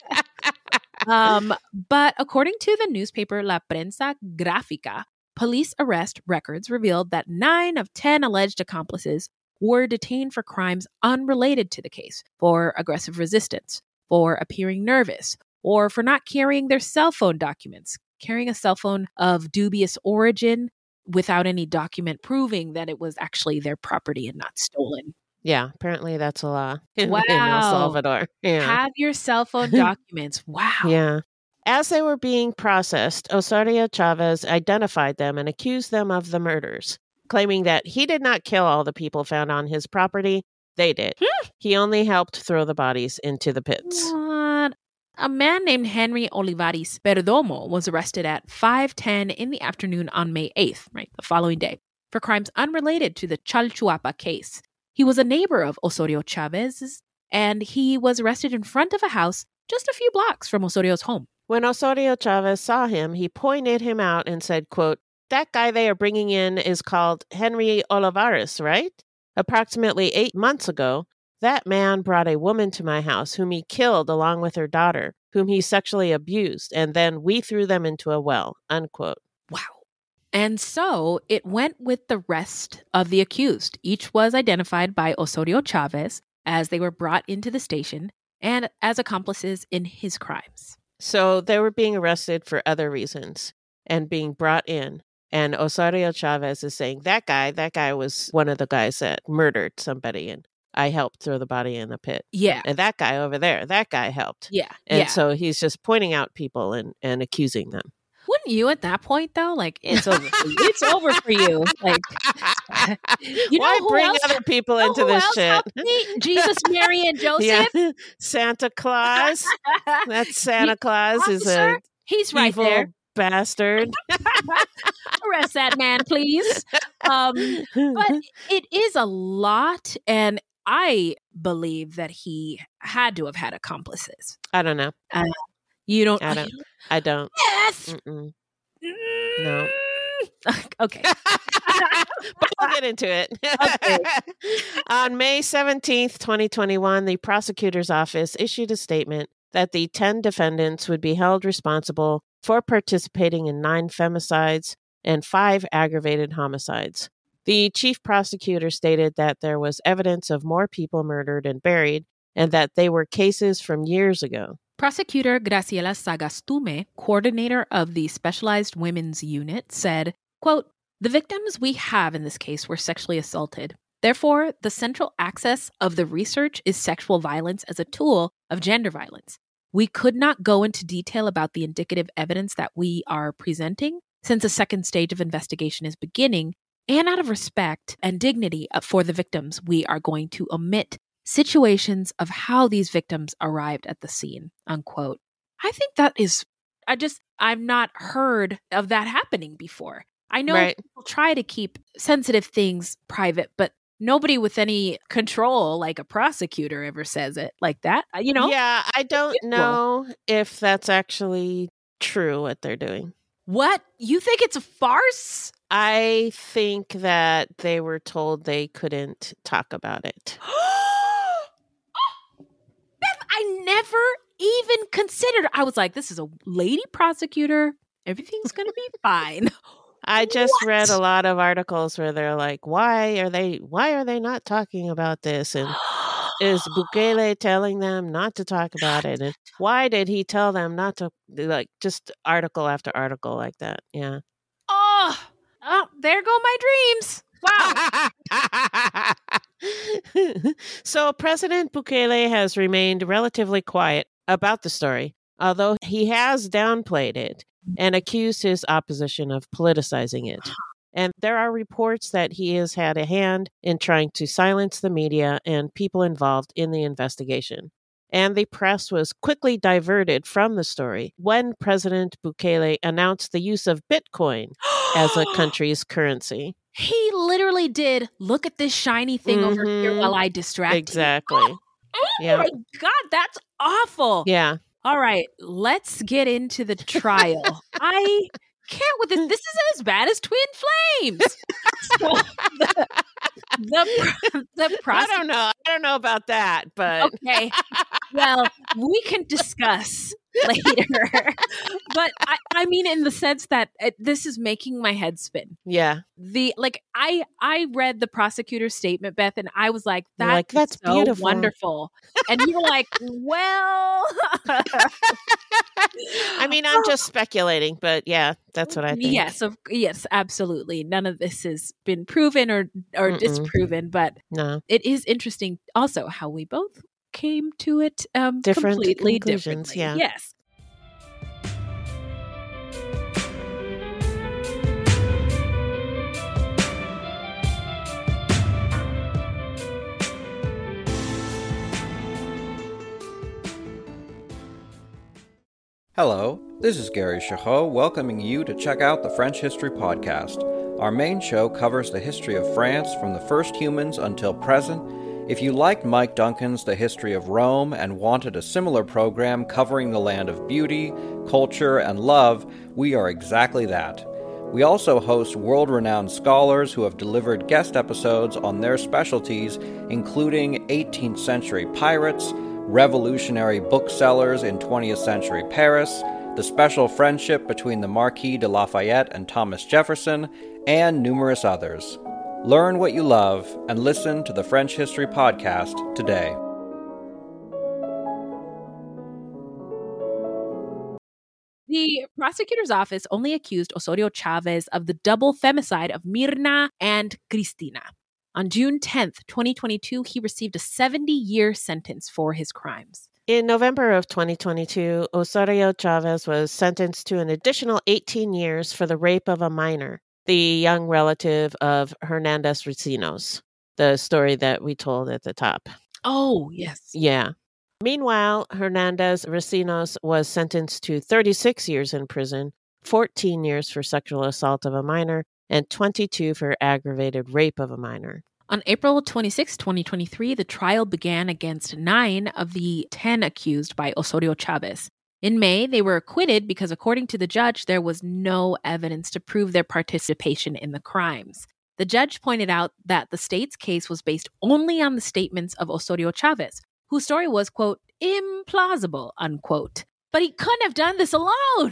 out. um, but according to the newspaper La Prensa Gráfica, police arrest records revealed that nine of ten alleged accomplices were detained for crimes unrelated to the case, for aggressive resistance, for appearing nervous, or for not carrying their cell phone documents. Carrying a cell phone of dubious origin without any document proving that it was actually their property and not stolen. Yeah, apparently that's a law in, wow. in El Salvador. Yeah. Have your cell phone documents. Wow. Yeah. As they were being processed, Osorio Chavez identified them and accused them of the murders, claiming that he did not kill all the people found on his property. They did. Hmm. He only helped throw the bodies into the pits. What? A man named Henry Olivares Perdomo was arrested at five ten in the afternoon on May eighth, right, the following day, for crimes unrelated to the Chalchuapa case. He was a neighbor of Osorio Chavez's, and he was arrested in front of a house just a few blocks from Osorio's home. When Osorio Chavez saw him, he pointed him out and said, quote, "That guy they are bringing in is called Henry Olivares, right? Approximately eight months ago, that man brought a woman to my house whom he killed along with her daughter, whom he sexually abused, and then we threw them into a well," unquote. Wow. And so it went with the rest of the accused. Each was identified by Osorio Chavez as they were brought into the station and as accomplices in his crimes. So they were being arrested for other reasons and being brought in. And Osorio Chavez is saying, that guy, that guy was one of the guys that murdered somebody, and I helped throw the body in the pit. Yeah. And that guy over there, that guy helped. Yeah. And yeah. so he's just pointing out people and, and accusing them. Wouldn't you at that point, though? Like, it's over for you. It's over for you. Like, you know Why who bring else, other people know into who this else shit? helped me? Jesus, Mary, and Joseph. Yeah. Santa Claus. That's Santa He- Claus is Officer, a he's right evil there. bastard. Arrest that man, please. Um, but it is a lot, and I believe that he had to have had accomplices. I don't know. Uh, you don't. I don't. I don't. Yes. Mm-mm. No. Okay. But we'll get into it. Okay. On May seventeenth, twenty twenty-one, the prosecutor's office issued a statement that the ten defendants would be held responsible for participating in nine femicides and five aggravated homicides. The chief prosecutor stated that there was evidence of more people murdered and buried, and that they were cases from years ago. Prosecutor Graciela Sagastume, coordinator of the Specialized Women's Unit, said, quote, "The victims we have in this case were sexually assaulted. Therefore, the central axis of the research is sexual violence as a tool of gender violence. We could not go into detail about the indicative evidence that we are presenting, since a second stage of investigation is beginning, and out of respect and dignity for the victims, we are going to omit situations of how these victims arrived at the scene," unquote. I think that is, I just, I've not heard of that happening before. I know Right. people try to keep sensitive things private, but nobody with any control, like a prosecutor, ever says it like that, you know? Yeah, I don't know if that's actually true what they're doing. What? You think it's a farce? I think that they were told they couldn't talk about it. Beth, I never even considered. I was like, this is a lady prosecutor. Everything's going to be fine. I just What? read a lot of articles where they're like, why are they why are they not talking about this? And is Bukele telling them not to talk about it? And why did he tell them not to, like, just article after article like that? Yeah. Oh, oh there go my dreams. Wow. So President Bukele has remained relatively quiet about the story, although he has downplayed it and accused his opposition of politicizing it. And there are reports that he has had a hand in trying to silence the media and people involved in the investigation. And the press was quickly diverted from the story when President Bukele announced the use of Bitcoin as a country's currency. He literally did. Look at this shiny thing over here Mhm. while I distract you. Exactly. Oh Yeah. my God, that's awful. Yeah. All right, let's get into the trial. I can't with this. This is as bad as Twin Flames. So the, the, the I don't know. I don't know about that, but okay. Well, we can discuss later. But I, I mean, in the sense that it, this is making my head spin. yeah. The like, I I read the prosecutor's statement, Beth, and I was like, You're "That like, that's is so beautiful. wonderful." And you were like, "Well." I mean, I'm just speculating, but yeah, that's what I think. Yes, of, yes, absolutely. None of this has been proven or or Mm-mm. disproven, but No. it is interesting also how we both came to it um, Different completely conclusions, differently. yeah. Yes. Hello, this is Gary Chahot welcoming you to check out the French History Podcast. Our main show covers the history of France from the first humans until present. If you liked Mike Duncan's The History of Rome and wanted a similar program covering the land of beauty, culture, and love, we are exactly that. We also host world-renowned scholars who have delivered guest episodes on their specialties, including eighteenth century pirates, revolutionary booksellers in twentieth century Paris, the special friendship between the Marquis de Lafayette and Thomas Jefferson, and numerous others. Learn what you love and listen to the French History Podcast today. The prosecutor's office only accused Osorio Chavez of the double femicide of Mirna and Cristina. On June tenth, twenty twenty-two, he received a seventy-year sentence for his crimes. In November of twenty twenty-two, Osorio Chavez was sentenced to an additional eighteen years for the rape of a minor, the young relative of Hernandez Recinos, the story that we told at the top. Oh, yes. Yeah. Meanwhile, Hernandez Recinos was sentenced to thirty-six years in prison, fourteen years for sexual assault of a minor, and twenty-two for aggravated rape of a minor. On April twenty-sixth, twenty twenty-three, the trial began against nine of the ten accused by Osorio Chavez. In May, they were acquitted because, according to the judge, there was no evidence to prove their participation in the crimes. The judge pointed out that the state's case was based only on the statements of Osorio Chavez, whose story was, quote, implausible, unquote. But he couldn't have done this alone.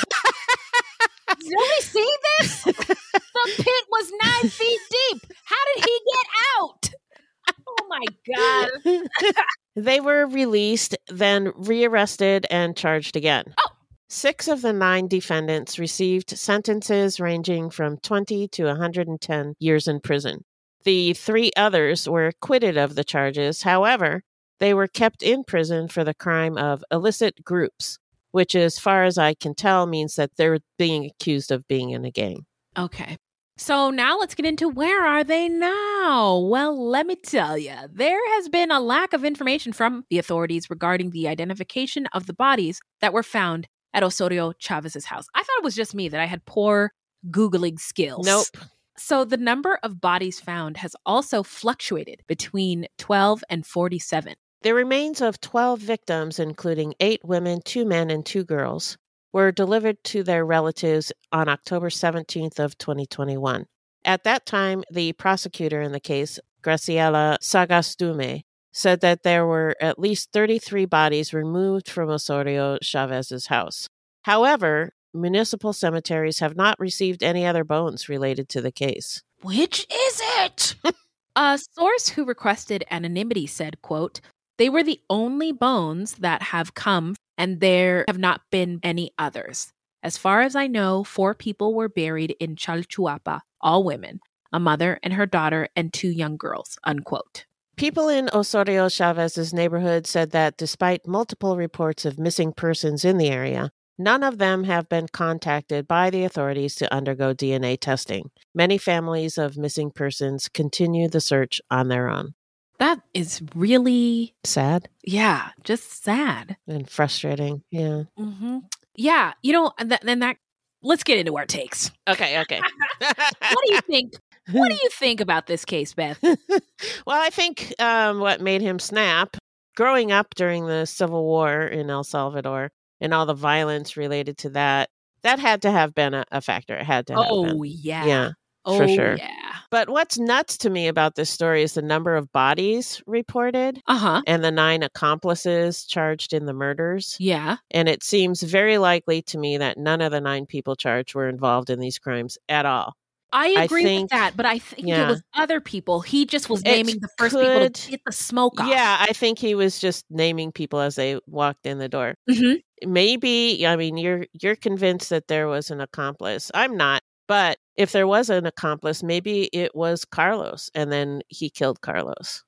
Did we see this? The pit was nine feet deep. How did he get out? Oh, my God. They were released, then rearrested and charged again. Oh. Six of the nine defendants received sentences ranging from twenty to one hundred ten years in prison. The three others were acquitted of the charges. However, they were kept in prison for the crime of illicit groups, which, as far as I can tell, means that they're being accused of being in a gang. Okay. So now let's get into where are they now? Well, let me tell you, there has been a lack of information from the authorities regarding the identification of the bodies that were found at Osorio Chavez's house. I thought it was just me that I had poor Googling skills. Nope. So the number of bodies found has also fluctuated between twelve and forty-seven. The remains of twelve victims, including eight women, two men, and two girls, were delivered to their relatives on October seventeenth of twenty twenty-one. At that time, the prosecutor in the case, Graciela Sagastume, said that there were at least thirty-three bodies removed from Osorio Chavez's house. However, municipal cemeteries have not received any other bones related to the case. Which is it? A source who requested anonymity said, quote, "They were the only bones that have come, and there have not been any others. As far as I know, four people were buried in Chalchuapa, all women, a mother and her daughter and two young girls," unquote. People in Osorio Chavez's neighborhood said that despite multiple reports of missing persons in the area, none of them have been contacted by the authorities to undergo D N A testing. Many families of missing persons continue the search on their own. That is really sad. Yeah, just sad. And frustrating. Yeah. Mm-hmm. Yeah. You know, and that, and that, let's get into our takes. Okay, okay. What do you think? What do you think about this case, Beth? Well, I think um, what made him snap, growing up during the Civil War in El Salvador and all the violence related to that, that had to have been a, a factor. It had to have oh, been. yeah. Yeah, oh, for sure. yeah. But what's nuts to me about this story is the number of bodies reported uh-huh. and the nine accomplices charged in the murders. Yeah. And it seems very likely to me that none of the nine people charged were involved in these crimes at all. I agree I think, with that, but I think yeah. it was other people. He just was It naming the first could, people to get the smoke off. Yeah, I think he was just naming people as they walked in the door. Mm-hmm. Maybe, I mean, you're you're convinced that there was an accomplice. I'm not. But if there was an accomplice, maybe it was Carlos, and then he killed Carlos.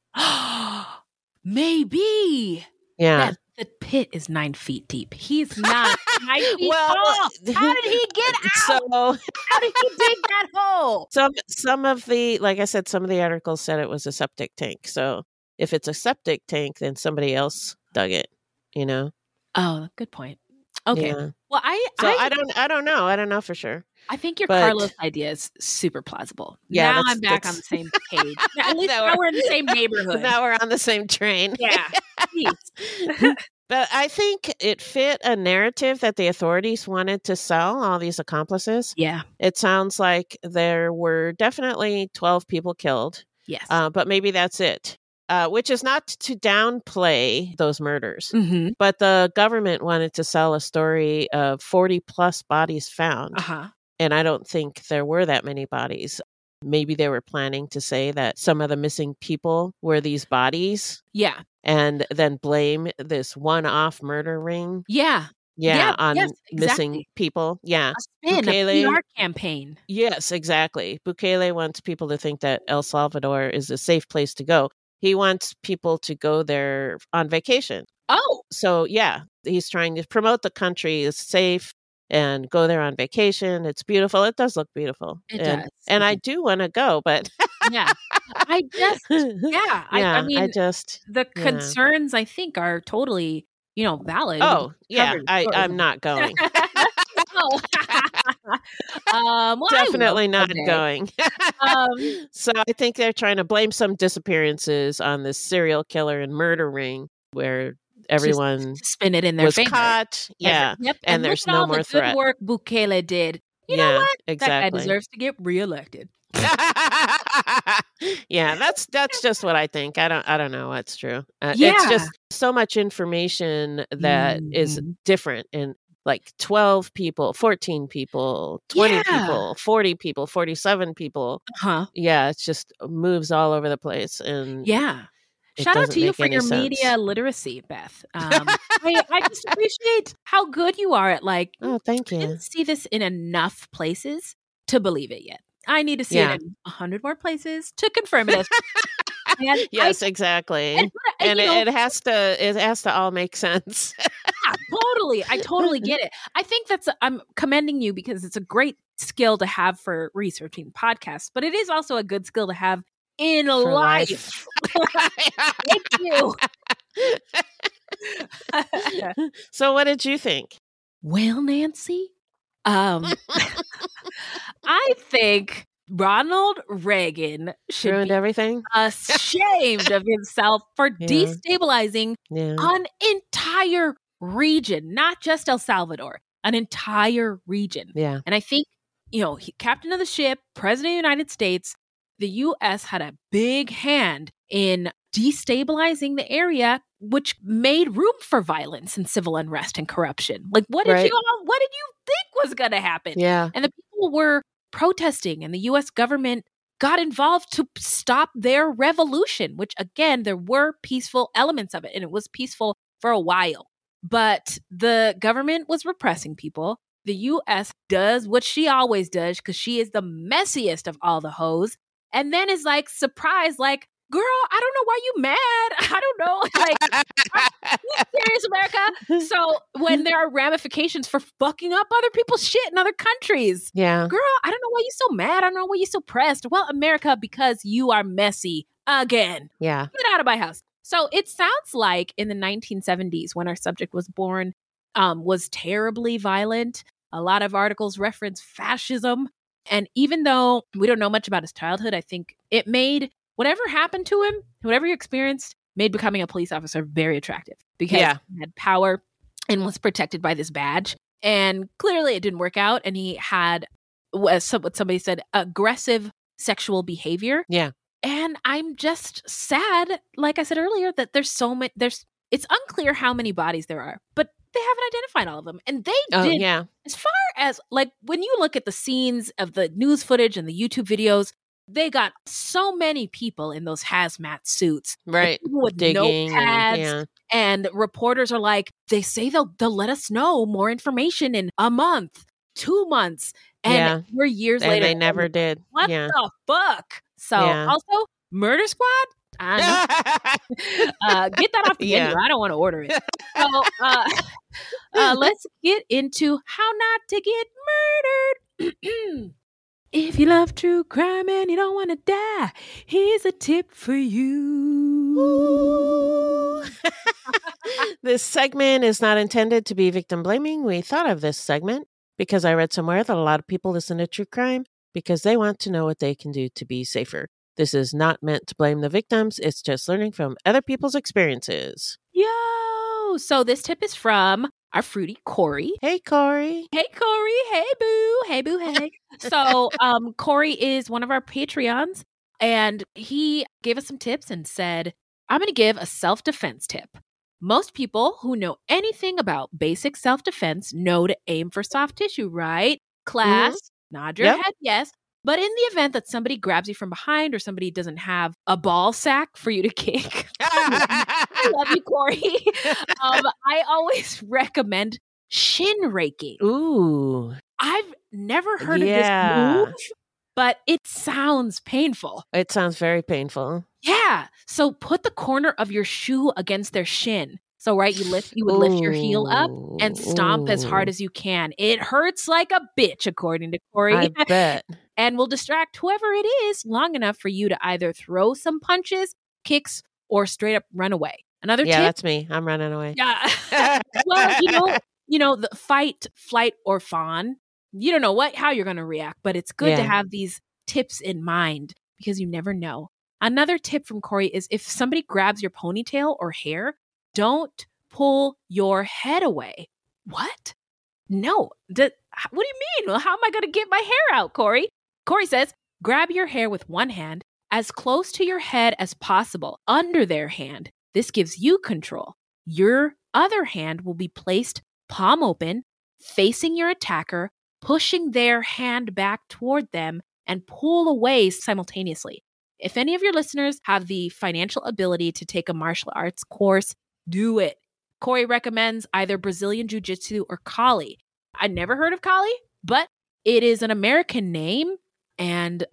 Maybe. Yeah. That, the pit is nine feet deep. He's not nine feet well, tall. How did he get out? So, How did he dig that hole? Some some of the, like I said, some of the articles said it was a septic tank. So if it's a septic tank, then somebody else dug it, you know? Oh, good point. Okay. Yeah. Well, I so I, I don't I don't know. I don't know for sure. I think your but, Carlos idea is super plausible. Yeah, now I'm back on the same page. At least now, now we're in the same neighborhood. Now we're on the same train. Yeah. But I think it fit a narrative that the authorities wanted to sell, all these accomplices. Yeah. It sounds like there were definitely twelve people killed. Yes. Uh, but maybe that's it. Uh, which is not to downplay those murders. Mm-hmm. But the government wanted to sell a story of forty plus bodies found. Uh-huh. And I don't think there were that many bodies. Maybe they were planning to say that some of the missing people were these bodies. Yeah. And then blame this one-off murder ring. Yeah. Yeah, Yeah, on yes, missing exactly. people. Yeah. A spin, a Bukele. P R campaign. Yes, exactly. Bukele wants people to think that El Salvador is a safe place to go. He wants people to go there on vacation. Oh, So, yeah, he's trying to promote the country is safe and go there on vacation. It's beautiful. It does look beautiful. It and, does. And It I does. do want to go, but Yeah. I just, yeah. I, yeah, I mean, I just, the yeah. concerns, I think, are totally, you know, valid. Oh, yeah, Covered I, stories. I'm not going. Oh. um, well, Definitely I will not someday. going. Um, So I think they're trying to blame some disappearances on this serial killer and murder ring where everyone to spin it in their was favor. caught. Yeah. Every- yep. And, And, there's look at no all more the threat. good work Bukele did. You Yeah, know what? That guy exactly. deserves to get reelected. Yeah, that's that's just what I think. I don't I don't know what's true. Uh, Yeah. It's just so much information that is Mhm. different in like twelve people, fourteen people, twenty Yeah. people, forty people, forty-seven people. Huh? Yeah, it's just moves all over the place and Yeah. it Shout out doesn't to you make for any your sense. media literacy, Beth. Um, I, I just appreciate how good you are at like, Oh, thank I you. didn't see this in enough places to believe it yet. I need to see Yeah. it in a hundred more places to confirm it. And Yes, I, exactly. and, and, And you it, know, it has to it has to all make sense. yeah, totally. I totally get it. I think that's, I'm commending you because it's a great skill to have for researching podcasts, but it is also a good skill to have in For life. Thank you. So what did you think? Well, Nancy, um, I think Ronald Reagan should Ruined be everything? ashamed of himself for Yeah. destabilizing Yeah. an entire region, not just El Salvador, an entire region. Yeah. And I think, you know, he, captain of the ship, president of the United States, the U S had a big hand in destabilizing the area, which made room for violence and civil unrest and corruption. Like, what did Right. you all, what did you think was going to happen? Yeah. And the people were protesting, and the U S government got involved to stop their revolution, which again, there were peaceful elements of it, and it was peaceful for a while. But the government was repressing people. The U S does what she always does because she is the messiest of all the hoes. And then is like surprised, like, girl, I don't know why you mad. I don't know. Like, are you serious, America? So when there are ramifications for fucking up other people's shit in other countries, Yeah. girl, I don't know why you're so mad. I don't know why you're so pressed. Well, America, because you are messy again. Yeah. Get out of my house. So it sounds like in the nineteen seventies, when our subject was born, um, was terribly violent. A lot of articles reference fascism. And even though we don't know much about his childhood, I think it made whatever happened to him, whatever he experienced, made becoming a police officer very attractive because Yeah. he had power and was protected by this badge. And clearly it didn't work out. And he had, as some- what somebody said, aggressive sexual behavior. Yeah. And I'm just sad, like I said earlier, that there's so many, there's, it's unclear how many bodies there are, but they haven't identified all of them. And they Oh, did, yeah. as far as, like, when you look at the scenes of the news footage and the YouTube videos, they got so many people in those hazmat suits. Like, Right. people with Digging notepads. and, yeah. And reporters are like, they say they'll, they'll let us know more information in a month, two months. And Yeah. we're years And later. they never did. What Yeah. the fuck? So Yeah. also, Murder Squad? I know. uh, get that off the Yeah. menu. I don't want to order it. So uh, uh, let's get into how not to get murdered. If you love true crime and you don't want to die, here's a tip for you. This segment is not intended to be victim blaming. We thought of this segment because I read somewhere that a lot of people listen to true crime because they want to know what they can do to be safer. This is not meant to blame the victims. It's just learning from other people's experiences. Yo! So this tip is from our fruity Corey. Hey, Corey. Hey, Corey. Hey, boo. Hey, boo. Hey. So um, Corey is one of our Patreons, and he gave us some tips and said, I'm going to give a self-defense tip. Most people who know anything about basic self-defense know to aim for soft tissue, right? Class, mm-hmm. nod your Yep. head, yes. But in the event that somebody grabs you from behind or somebody doesn't have a ball sack for you to kick, I love you, Corey. um, I always recommend shin raking. Ooh. I've never heard Yeah. of this move, but it sounds painful. It sounds very painful. Yeah. So put the corner of your shoe against their shin. So, right, you lift, you would lift your heel up and stomp as hard as you can. It hurts like a bitch, according to Corey. I bet. And will distract whoever it is long enough for you to either throw some punches, kicks, or straight up run away. Another Yeah, tip. that's me. I'm running away. Yeah. Well, you know, you know, the fight, flight, or fawn. You don't know what how you're going to react, but it's good to Yeah. have these tips in mind because you never know. Another tip from Corey is if somebody grabs your ponytail or hair, don't pull your head away. What? No. D- what do you mean? Well, how am I going to get my hair out, Corey? Corey says, grab your hair with one hand as close to your head as possible under their hand. This gives you control. Your other hand will be placed palm open, facing your attacker, pushing their hand back toward them, and pull away simultaneously. If any of your listeners have the financial ability to take a martial arts course, do it. Corey recommends either Brazilian Jiu-Jitsu or Kali. I never heard of Kali, but it is an American name, and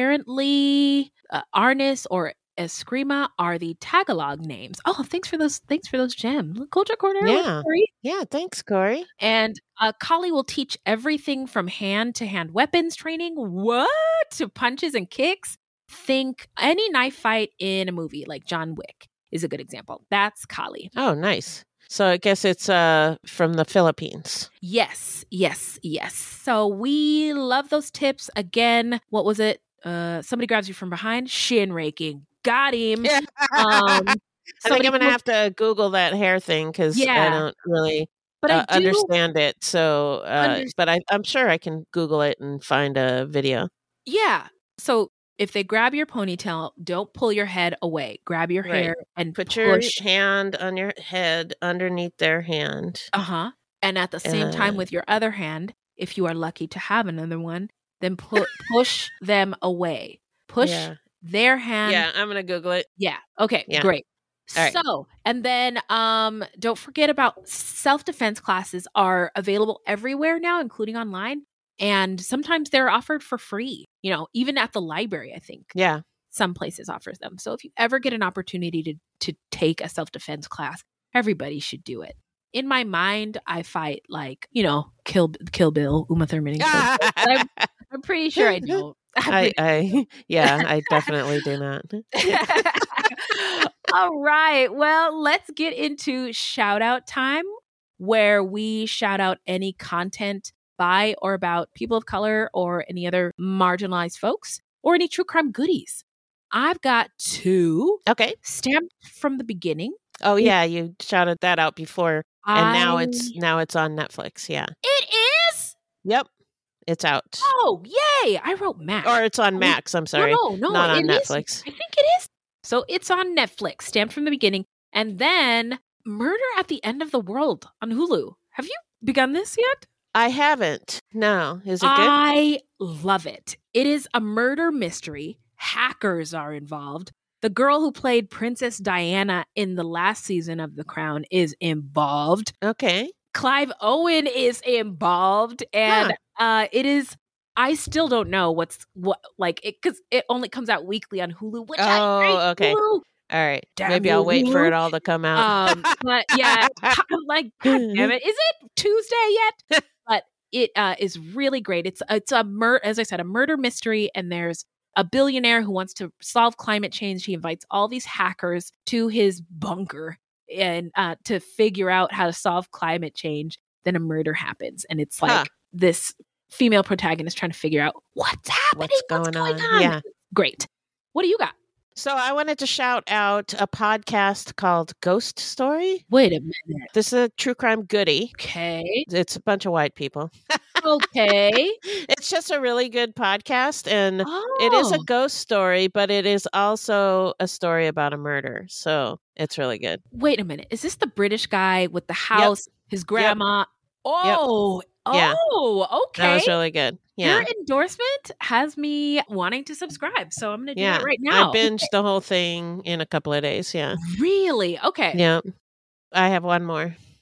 apparently uh, Arnis or Eskrima are the Tagalog names. Oh, thanks for those! Thanks for those gems. Culture Corner. Yeah. Corey. Yeah, thanks, Corey. And uh, Kali will teach everything from hand-to-hand weapons training, what, to punches and kicks. Think any knife fight in a movie like John Wick is a good example. That's Kali. Oh, nice. So I guess it's uh from the Philippines. Yes, yes, yes. So we love those tips. Again, what was it? Uh, somebody grabs you from behind, shin raking. Got him. Yeah. Um, I think I'm going to have to Google that hair thing because Yeah. I don't really But uh, I do understand it. So, uh, under- but I, I'm sure I can Google it and find a video. Yeah. So if they grab your ponytail, don't pull your head away. Grab your Right. hair and Put your push. hand on your head underneath their hand. Uh huh. And at the same time, Uh, with your other hand, if you are lucky to have another one, then pu- push them away. Push Yeah. their hand. Yeah, I'm going to Google it. Yeah. Okay. Yeah. Great. All right. So, and then um, don't forget about self-defense classes are available everywhere now, including online. And sometimes they're offered for free, you know, even at the library, I think. Yeah. Some places offers them. So if you ever get an opportunity to to take a self-defense class, everybody should do it. In my mind, I fight like, you know, Kill Kill Bill, Uma Thurman. And Kill Bill. But I'm, I'm pretty sure I don't. I'm I, pretty- I, yeah, I definitely do not. All right. Well, let's get into shout out time where we shout out any content by or about people of color or any other marginalized folks or any true crime goodies. I've got two. Okay. Stamped from the beginning. Oh yeah, you shouted that out before, and now I- it's now it's on Netflix. Yeah. It is? Yep. It's out, Oh, yay. I wrote Max. or it's on Max. I'm sorry, No, no, no. not on it is. Netflix. I think it is. So it's on Netflix, stamped from the beginning. And then Murder at the End of the World on Hulu. Have you begun this yet? I haven't. No, is it good? I love it. It is a murder mystery. Hackers are involved. The girl who played Princess Diana in the last season of The Crown is involved. Okay. Clive Owen is involved, and uh, it is. I still don't know what's what like it because it only comes out weekly on Hulu. Which I Oh, hate okay. Hulu. All right. Damn Maybe you, I'll wait for Hulu. it all to come out. Um, but yeah, I'm like, God damn it, is it Tuesday yet? But it uh, is really great. It's it's a mur as I said, a murder mystery, and there's a billionaire who wants to solve climate change. He invites all these hackers to his bunker and uh, to figure out how to solve climate change. Then a murder happens, and it's like Huh. this female protagonist trying to figure out what's happening, What's going on? on. Yeah. Great. What do you got? So I wanted to shout out a podcast called Ghost Story. Wait a minute. This is a true crime goodie. Okay. It's a bunch of white people. Okay. It's just a really good podcast, and it is a Oh. ghost story, but it is also a story about a murder. So it's really good. Wait a minute. Is this the British guy with the house, his grandma? Oh, Yeah. oh, okay. That was really good. Yeah. Your endorsement has me wanting to subscribe, so I'm going to do Yeah. it right now. I binged the whole thing in a couple of days. Yeah. Really? Okay. Yeah. I have one more.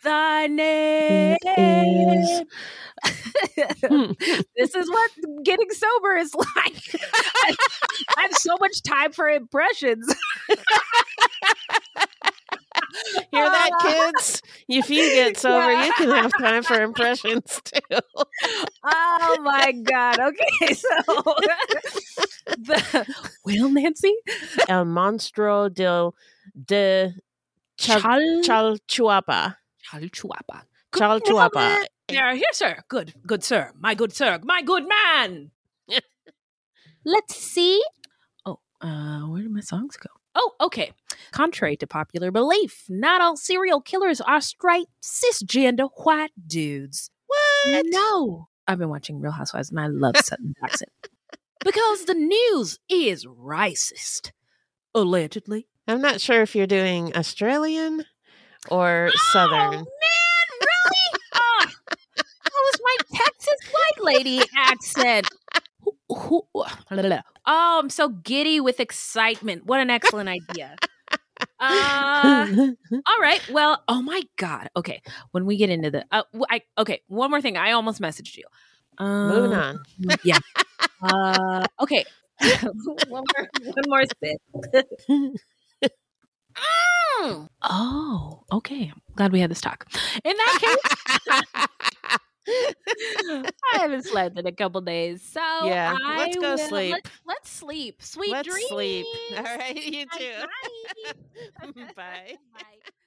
thy name is. This is what getting sober is like. I, I have so much time for impressions. Hear that, kids? If you get sober, yeah. you can have time for impressions too. Oh my God. Okay, so the, well, Nancy? El monstruo del de Chal, Chal- Chalchuapa. Chalchuapa. Chalchuapa. Here, here, sir. Good, good sir. My good sir. My good man. Let's see. Oh, uh, where did my songs go? Oh, okay. Contrary to popular belief, not all serial killers are straight, cisgender white dudes. What? No. I've been watching Real Housewives and I love Sutton Jackson. Because the news is racist. Allegedly. I'm not sure if you're doing Australian or oh, Southern. Man, really? Oh, that was my Texas white lady accent. Who, who, oh, I'm so giddy with excitement. What an excellent idea. Uh, all right. Well, oh my God. Okay. When we get into the, uh, I, okay. One more thing. I almost messaged you. Um, Moving on. Yeah. Uh, okay. one more, one more spit. mm. Oh, okay. I'm glad we had this talk. In that case, I haven't slept in a couple days, so yeah, I let's go will, sleep. Let's, let's sleep. Sweet let's dreams. Sleep. All right, you too. Bye. Bye. Bye.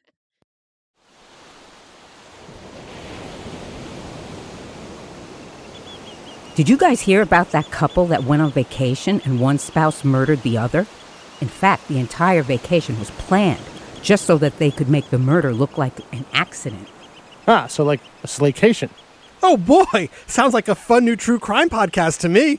Did you guys hear about that couple that went on vacation and one spouse murdered the other? In fact, the entire vacation was planned just so that they could make the murder look like an accident. Ah, so like a slaycation. Oh boy, sounds like a fun new true crime podcast to me.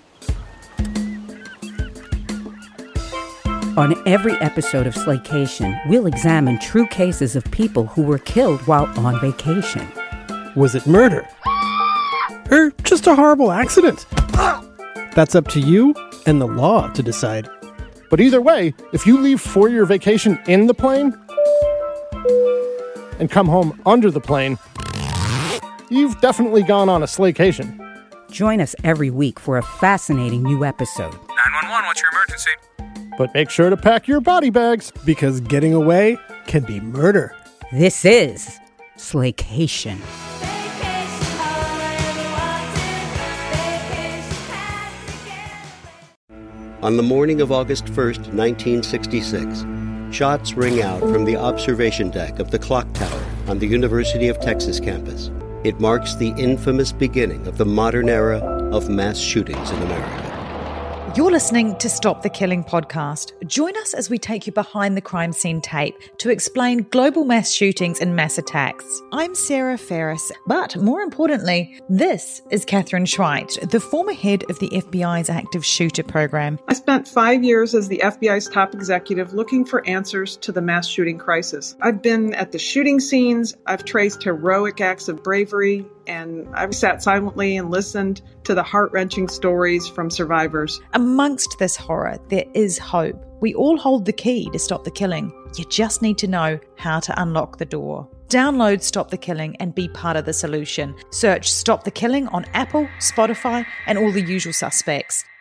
On every episode of Slaycation, we'll examine true cases of people who were killed while on vacation. Was it murder? Or just a horrible accident? That's up to you and the law to decide. But either way, if you leave for your vacation in the plane and come home under the plane, you've definitely gone on a slaycation. Join us every week for a fascinating new episode. nine one one, what's your emergency? But make sure to pack your body bags, because getting away can be murder. This is Slaycation. On the morning of August first, nineteen sixty-six, shots ring out from the observation deck of the clock tower on the University of Texas campus. It marks the infamous beginning of the modern era of mass shootings in America. You're listening to Stop the Killing podcast. Join us as we take you behind the crime scene tape to explain global mass shootings and mass attacks. I'm Sarah Ferris, but more importantly, this is Catherine Schweit, the former head of the F B I's active shooter program. I spent five years as the F B I's top executive looking for answers to the mass shooting crisis. I've been at the shooting scenes, I've traced heroic acts of bravery, and I've sat silently and listened to the heart-wrenching stories from survivors. Amongst this horror, there is hope. We all hold the key to stop the killing. You just need to know how to unlock the door. Download Stop the Killing and be part of the solution. Search Stop the Killing on Apple, Spotify, and all the usual suspects.